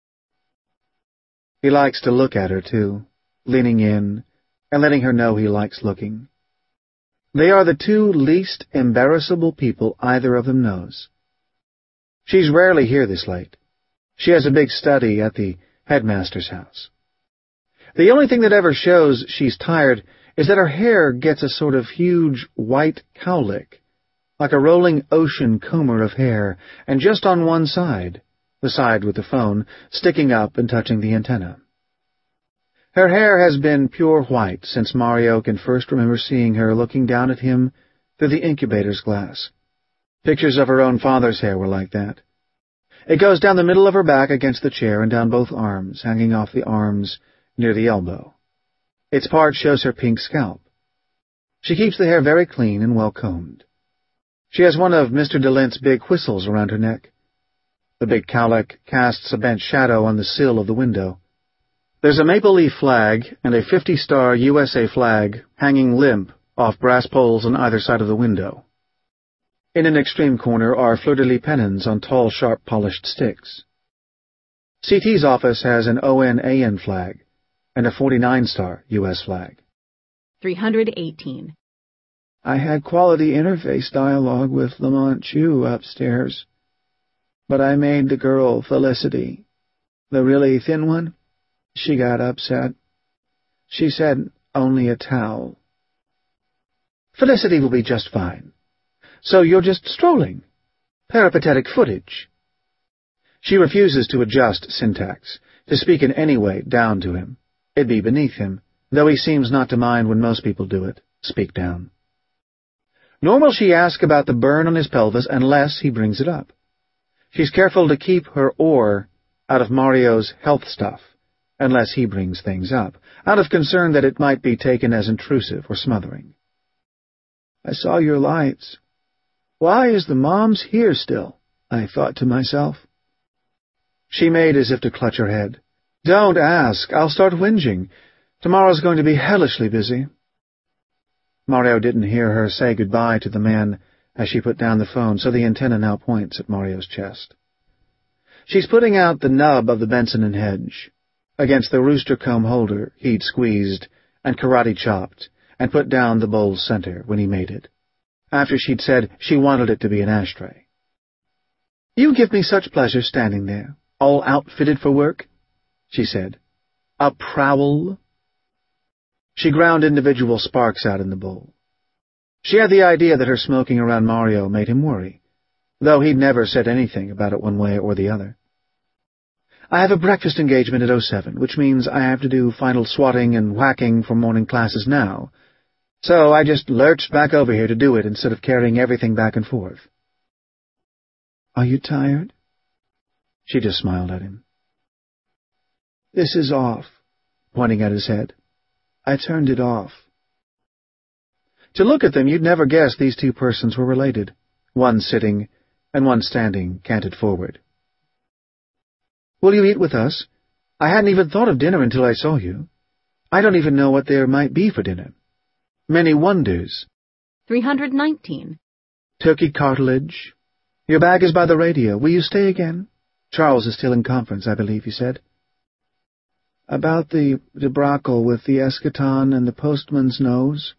He likes to look at her, too, leaning in and letting her know he likes looking. They are the two least embarrassable people either of them knows. She's rarely here this late. She has a big study at the headmaster's house. The only thing that ever shows she's tired is that her hair gets a sort of huge white cowlick, like a rolling ocean comber of hair, and just on one side, the side with the phone, sticking up and touching the antenna. Her hair has been pure white since Mario can first remember seeing her looking down at him through the incubator's glass. Pictures of her own father's hair were like that. It goes down the middle of her back against the chair and down both arms, hanging off the arms near the elbow. Its part shows her pink scalp. She keeps the hair very clean and well-combed. She has one of Mister DeLint's big whistles around her neck. The big cowlick casts a bent shadow on the sill of the window. There's a maple leaf flag and a fifty-star U S A flag hanging limp off brass poles on either side of the window. In an extreme corner are fleur-de-lis pennons on tall, sharp, polished sticks. C T's office has an O N A N flag and a forty-nine star U S flag. three hundred eighteen. I had quality interface dialogue with Lamont Chu upstairs, but I made the girl Felicity, the really thin one. She got upset. She said only a towel. Felicity will be just fine. So you're just strolling. Peripatetic footage. She refuses to adjust syntax, to speak in any way down to him. It'd be beneath him, though he seems not to mind when most people do it, speak down. Nor will she ask about the burn on his pelvis unless he brings it up. She's careful to keep her oar out of Mario's health stuff, unless he brings things up, out of concern that it might be taken as intrusive or smothering. I saw your lights. Why is the Moms here still? I thought to myself. She made as if to clutch her head. Don't ask. I'll start whinging. Tomorrow's going to be hellishly busy. Mario didn't hear her say goodbye to the man as she put down the phone, so the antenna now points at Mario's chest. She's putting out the nub of the Benson and Hedge against the rooster comb holder he'd squeezed and karate chopped and put down the bowl's center when he made it, after she'd said she wanted it to be an ashtray. You give me such pleasure standing there, all outfitted for work, she said. A prowl? She ground individual sparks out in the bowl. She had the idea that her smoking around Mario made him worry, though he'd never said anything about it one way or the other. I have a breakfast engagement at oh seven, which means I have to do final swatting and whacking for morning classes now, so I just lurched back over here to do it instead of carrying everything back and forth. Are you tired? She just smiled at him. This is off, pointing at his head. I turned it off. To look at them, you'd never guess these two persons were related, one sitting and one standing, canted forward. Will you eat with us? I hadn't even thought of dinner until I saw you. I don't even know what there might be for dinner. Many wonders. three hundred nineteen. Turkey cartilage. Your bag is by the radio. Will you stay again? Charles is still in conference, I believe, you said. About the debacle with the eschaton and the postman's nose?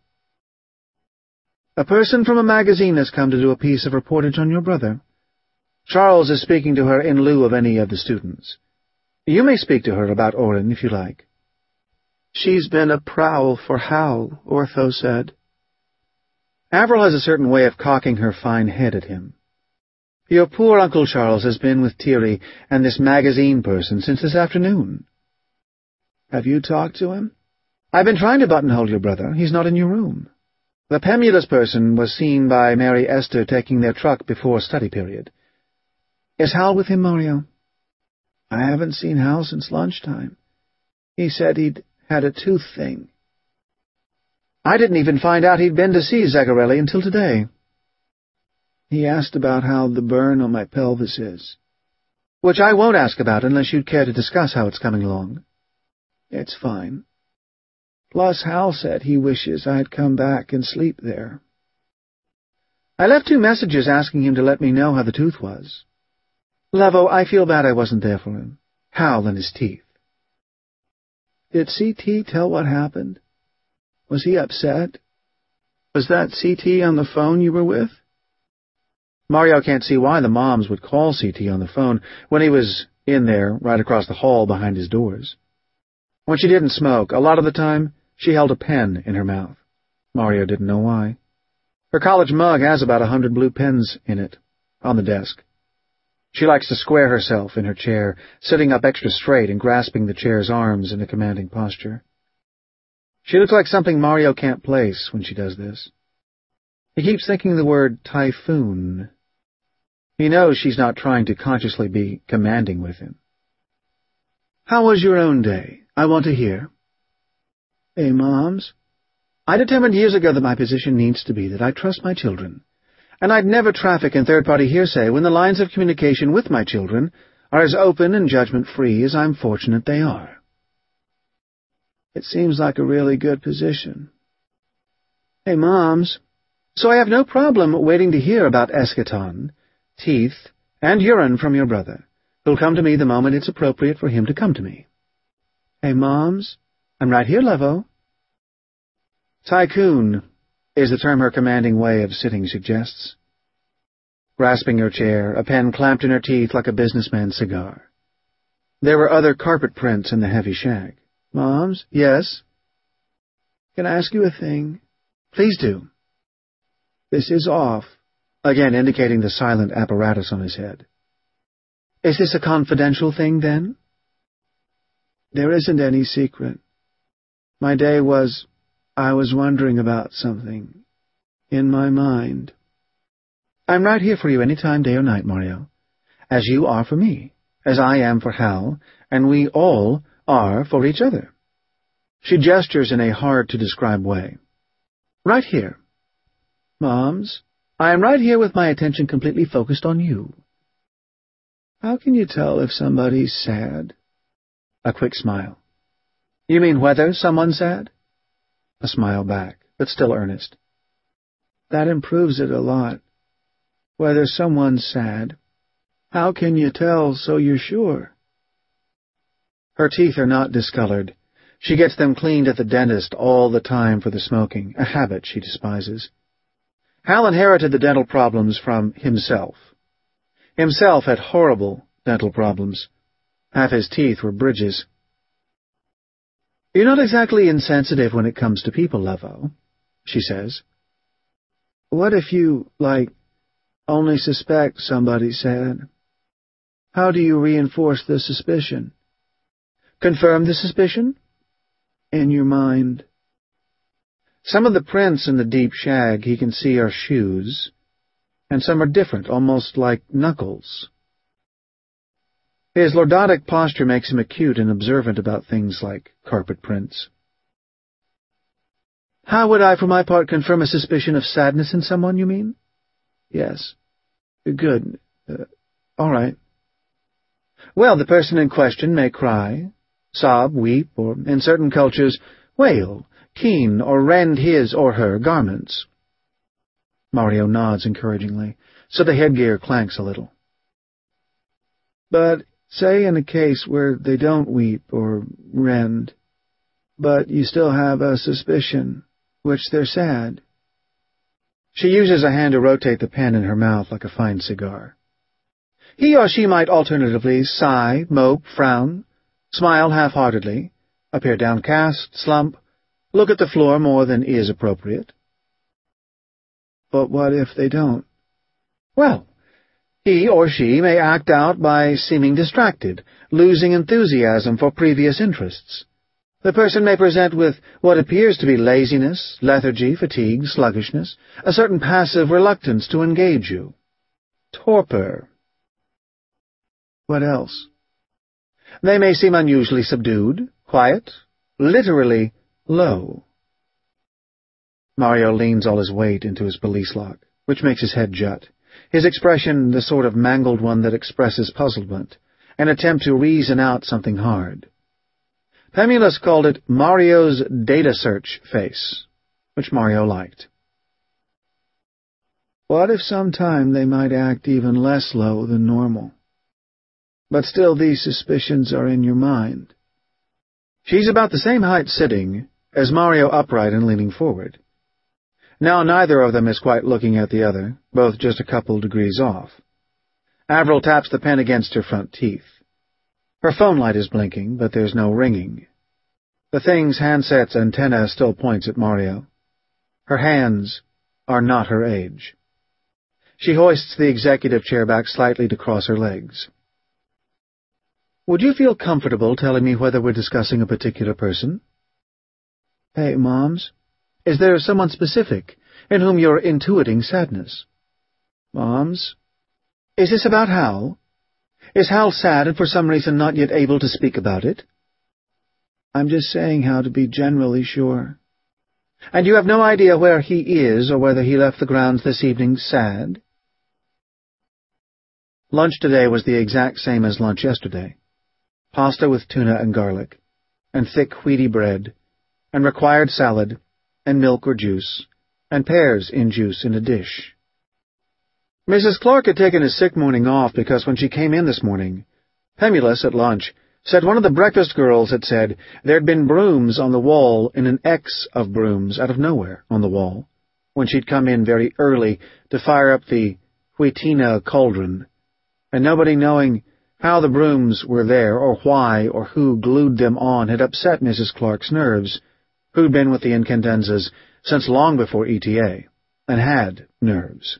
A person from a magazine has come to do a piece of reportage on your brother. Charles is speaking to her in lieu of any of the students. You may speak to her about Orrin if you like. She's been a prowl for Hal, Ortho said. Avril has a certain way of cocking her fine head at him. Your poor Uncle Charles has been with Thierry and this magazine person since this afternoon. Have you talked to him? I've been trying to buttonhole your brother. He's not in your room. The Pemulous person was seen by Mary Esther taking their truck before study period. Is Hal with him, Mario? I haven't seen Hal since lunchtime. He said he'd had a tooth thing. I didn't even find out he'd been to see Zaccarelli until today. He asked about how the burn on my pelvis is. Which I won't ask about unless you'd care to discuss how it's coming along. It's fine. Plus, Hal said he wishes I'd come back and sleep there. I left two messages asking him to let me know how the tooth was. Levo, I feel bad I wasn't there for him. Hal and his teeth. Did C T tell what happened? Was he upset? Was that C T on the phone you were with? Mario can't see why the Moms would call C T on the phone when he was in there, right across the hall behind his doors. When she didn't smoke, a lot of the time, she held a pen in her mouth. Mario didn't know why. Her college mug has about a hundred blue pens in it, on the desk. She likes to square herself in her chair, sitting up extra straight and grasping the chair's arms in a commanding posture. She looks like something Mario can't place when she does this. He keeps thinking the word typhoon. He knows she's not trying to consciously be commanding with him. How was your own day? I want to hear. Hey, Moms? I determined years ago that my position needs to be that I trust my children, and I'd never traffic in third-party hearsay when the lines of communication with my children are as open and judgment-free as I'm fortunate they are. It seems like a really good position. Hey, Moms? So I have no problem waiting to hear about eschaton, teeth, and urine from your brother, who'll come to me the moment it's appropriate for him to come to me. Hey, Moms? I'm right here, Levo. Tycoon is the term her commanding way of sitting suggests. Grasping her chair, a pen clamped in her teeth like a businessman's cigar. There were other carpet prints in the heavy shag. Moms? Yes? Can I ask you a thing? Please do. This is off. Again indicating the silent apparatus on his head. Is this a confidential thing, then? There isn't any secret. My day was... I was wondering about something. In my mind. I'm right here for you any time, day or night, Mario. As you are for me. As I am for Hal. And we all are for each other. She gestures in a hard-to-describe way. Right here. Moms, I am right here with my attention completely focused on you. How can you tell if somebody's sad? A quick smile. You mean whether someone's sad? A smile back, but still earnest. That improves it a lot. Whether someone's sad. How can you tell so you're sure? Her teeth are not discolored. She gets them cleaned at the dentist all the time for the smoking, a habit she despises. Hal inherited the dental problems from himself. Himself had horrible dental problems. Half his teeth were bridges. You're not exactly insensitive when it comes to people, Levo, she says. What if you, like, only suspect somebody's sad? How do you reinforce the suspicion? Confirm the suspicion? In your mind. Some of the prints in the deep shag he can see are shoes, and some are different, almost like knuckles. His lordotic posture makes him acute and observant about things like carpet prints. How would I, for my part, confirm a suspicion of sadness in someone, you mean? Yes. Good. Uh, all right. Well, the person in question may cry, sob, weep, or, in certain cultures, wail, keen, or rend his or her garments. Mario nods encouragingly, so the headgear clanks a little. But say in a case where they don't weep or rend, but you still have a suspicion, which they're sad. She uses a hand to rotate the pen in her mouth like a fine cigar. He or she might alternatively sigh, mope, frown, smile half-heartedly, appear downcast, slump, look at the floor more than is appropriate. But what if they don't? Well, he or she may act out by seeming distracted, losing enthusiasm for previous interests. The person may present with what appears to be laziness, lethargy, fatigue, sluggishness, a certain passive reluctance to engage you. Torpor. What else? They may seem unusually subdued, quiet, literally low. Mario leans all his weight into his valise lock, which makes his head jut, his expression the sort of mangled one that expresses puzzlement, an attempt to reason out something hard. Pemulus called it Mario's data search face, which Mario liked. What if sometime they might act even less low than normal? But still these suspicions are in your mind. She's about the same height sitting as Mario upright and leaning forward. Now neither of them is quite looking at the other, both just a couple degrees off. Avril taps the pen against her front teeth. Her phone light is blinking, but there's no ringing. The thing's handset's antenna still points at Mario. Her hands are not her age. She hoists the executive chair back slightly to cross her legs. Would you feel comfortable telling me whether we're discussing a particular person? Hey, Moms? Is there someone specific in whom you're intuiting sadness? Moms? Is this about Hal? Is Hal sad and for some reason not yet able to speak about it? I'm just saying how to be generally sure. And you have no idea where he is or whether he left the grounds this evening sad? Lunch today was the exact same as lunch yesterday. Pasta with tuna and garlic, and thick wheaty bread, and required salad, and milk or juice, and pears in juice in a dish. Missus Clark had taken a sick morning off because when she came in this morning, Pemulus, at lunch, said one of the breakfast girls had said there'd been brooms on the wall in an X of brooms out of nowhere on the wall, when she'd come in very early to fire up the Wheatina cauldron, and nobody knowing how the brooms were there or why or who glued them on had upset Missus Clark's nerves, who'd been with the Incandenzas since long before E T A, and had nerves.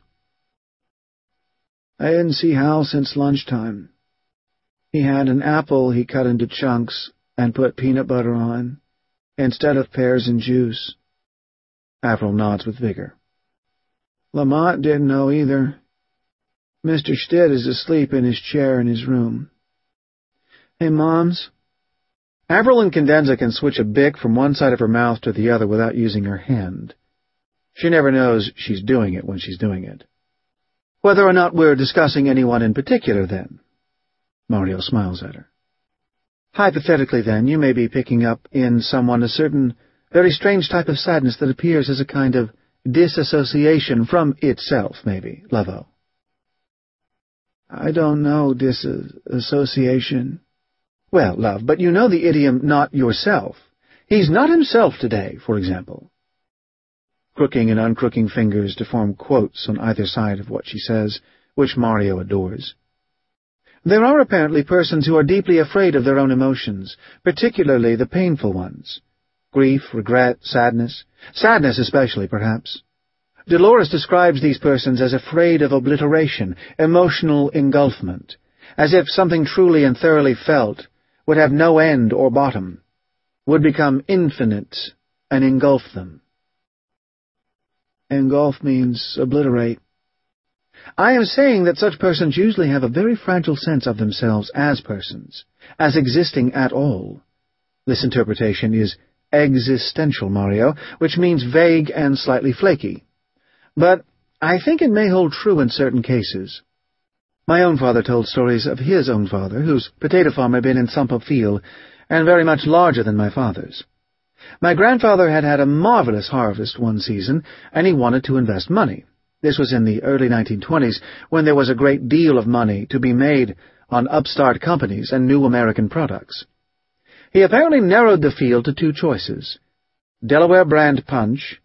I didn't see Hal since lunchtime. He had an apple he cut into chunks and put peanut butter on, instead of pears and juice. Avril nods with vigor. Lamont didn't know either. Mister Stitt is asleep in his chair in his room. Hey, Moms? Avril and Cadenza can switch a bic from one side of her mouth to the other without using her hand. She never knows she's doing it when she's doing it. Whether or not we're discussing anyone in particular, then. Mario smiles at her. Hypothetically, then, you may be picking up in someone a certain very strange type of sadness that appears as a kind of disassociation from itself, maybe, Lovo. I don't know disassociation. Well, love, but you know the idiom, not yourself. He's not himself today, for example. Crooking and uncrooking fingers to form quotes on either side of what she says, which Mario adores. There are apparently persons who are deeply afraid of their own emotions, particularly the painful ones. Grief, regret, sadness. Sadness especially, perhaps. Dolores describes these persons as afraid of obliteration, emotional engulfment, as if something truly and thoroughly felt would have no end or bottom, would become infinite and engulf them. Engulf means obliterate. I am saying that such persons usually have a very fragile sense of themselves as persons, as existing at all. This interpretation is existential, Mario, which means vague and slightly flaky. But I think it may hold true in certain cases. My own father told stories of his own father, whose potato farm had been in Sumpo Field, and very much larger than my father's. My grandfather had had a marvelous harvest one season, and he wanted to invest money. This was in the early nineteen twenties, when there was a great deal of money to be made on upstart companies and new American products. He apparently narrowed the field to two choices: Delaware brand punch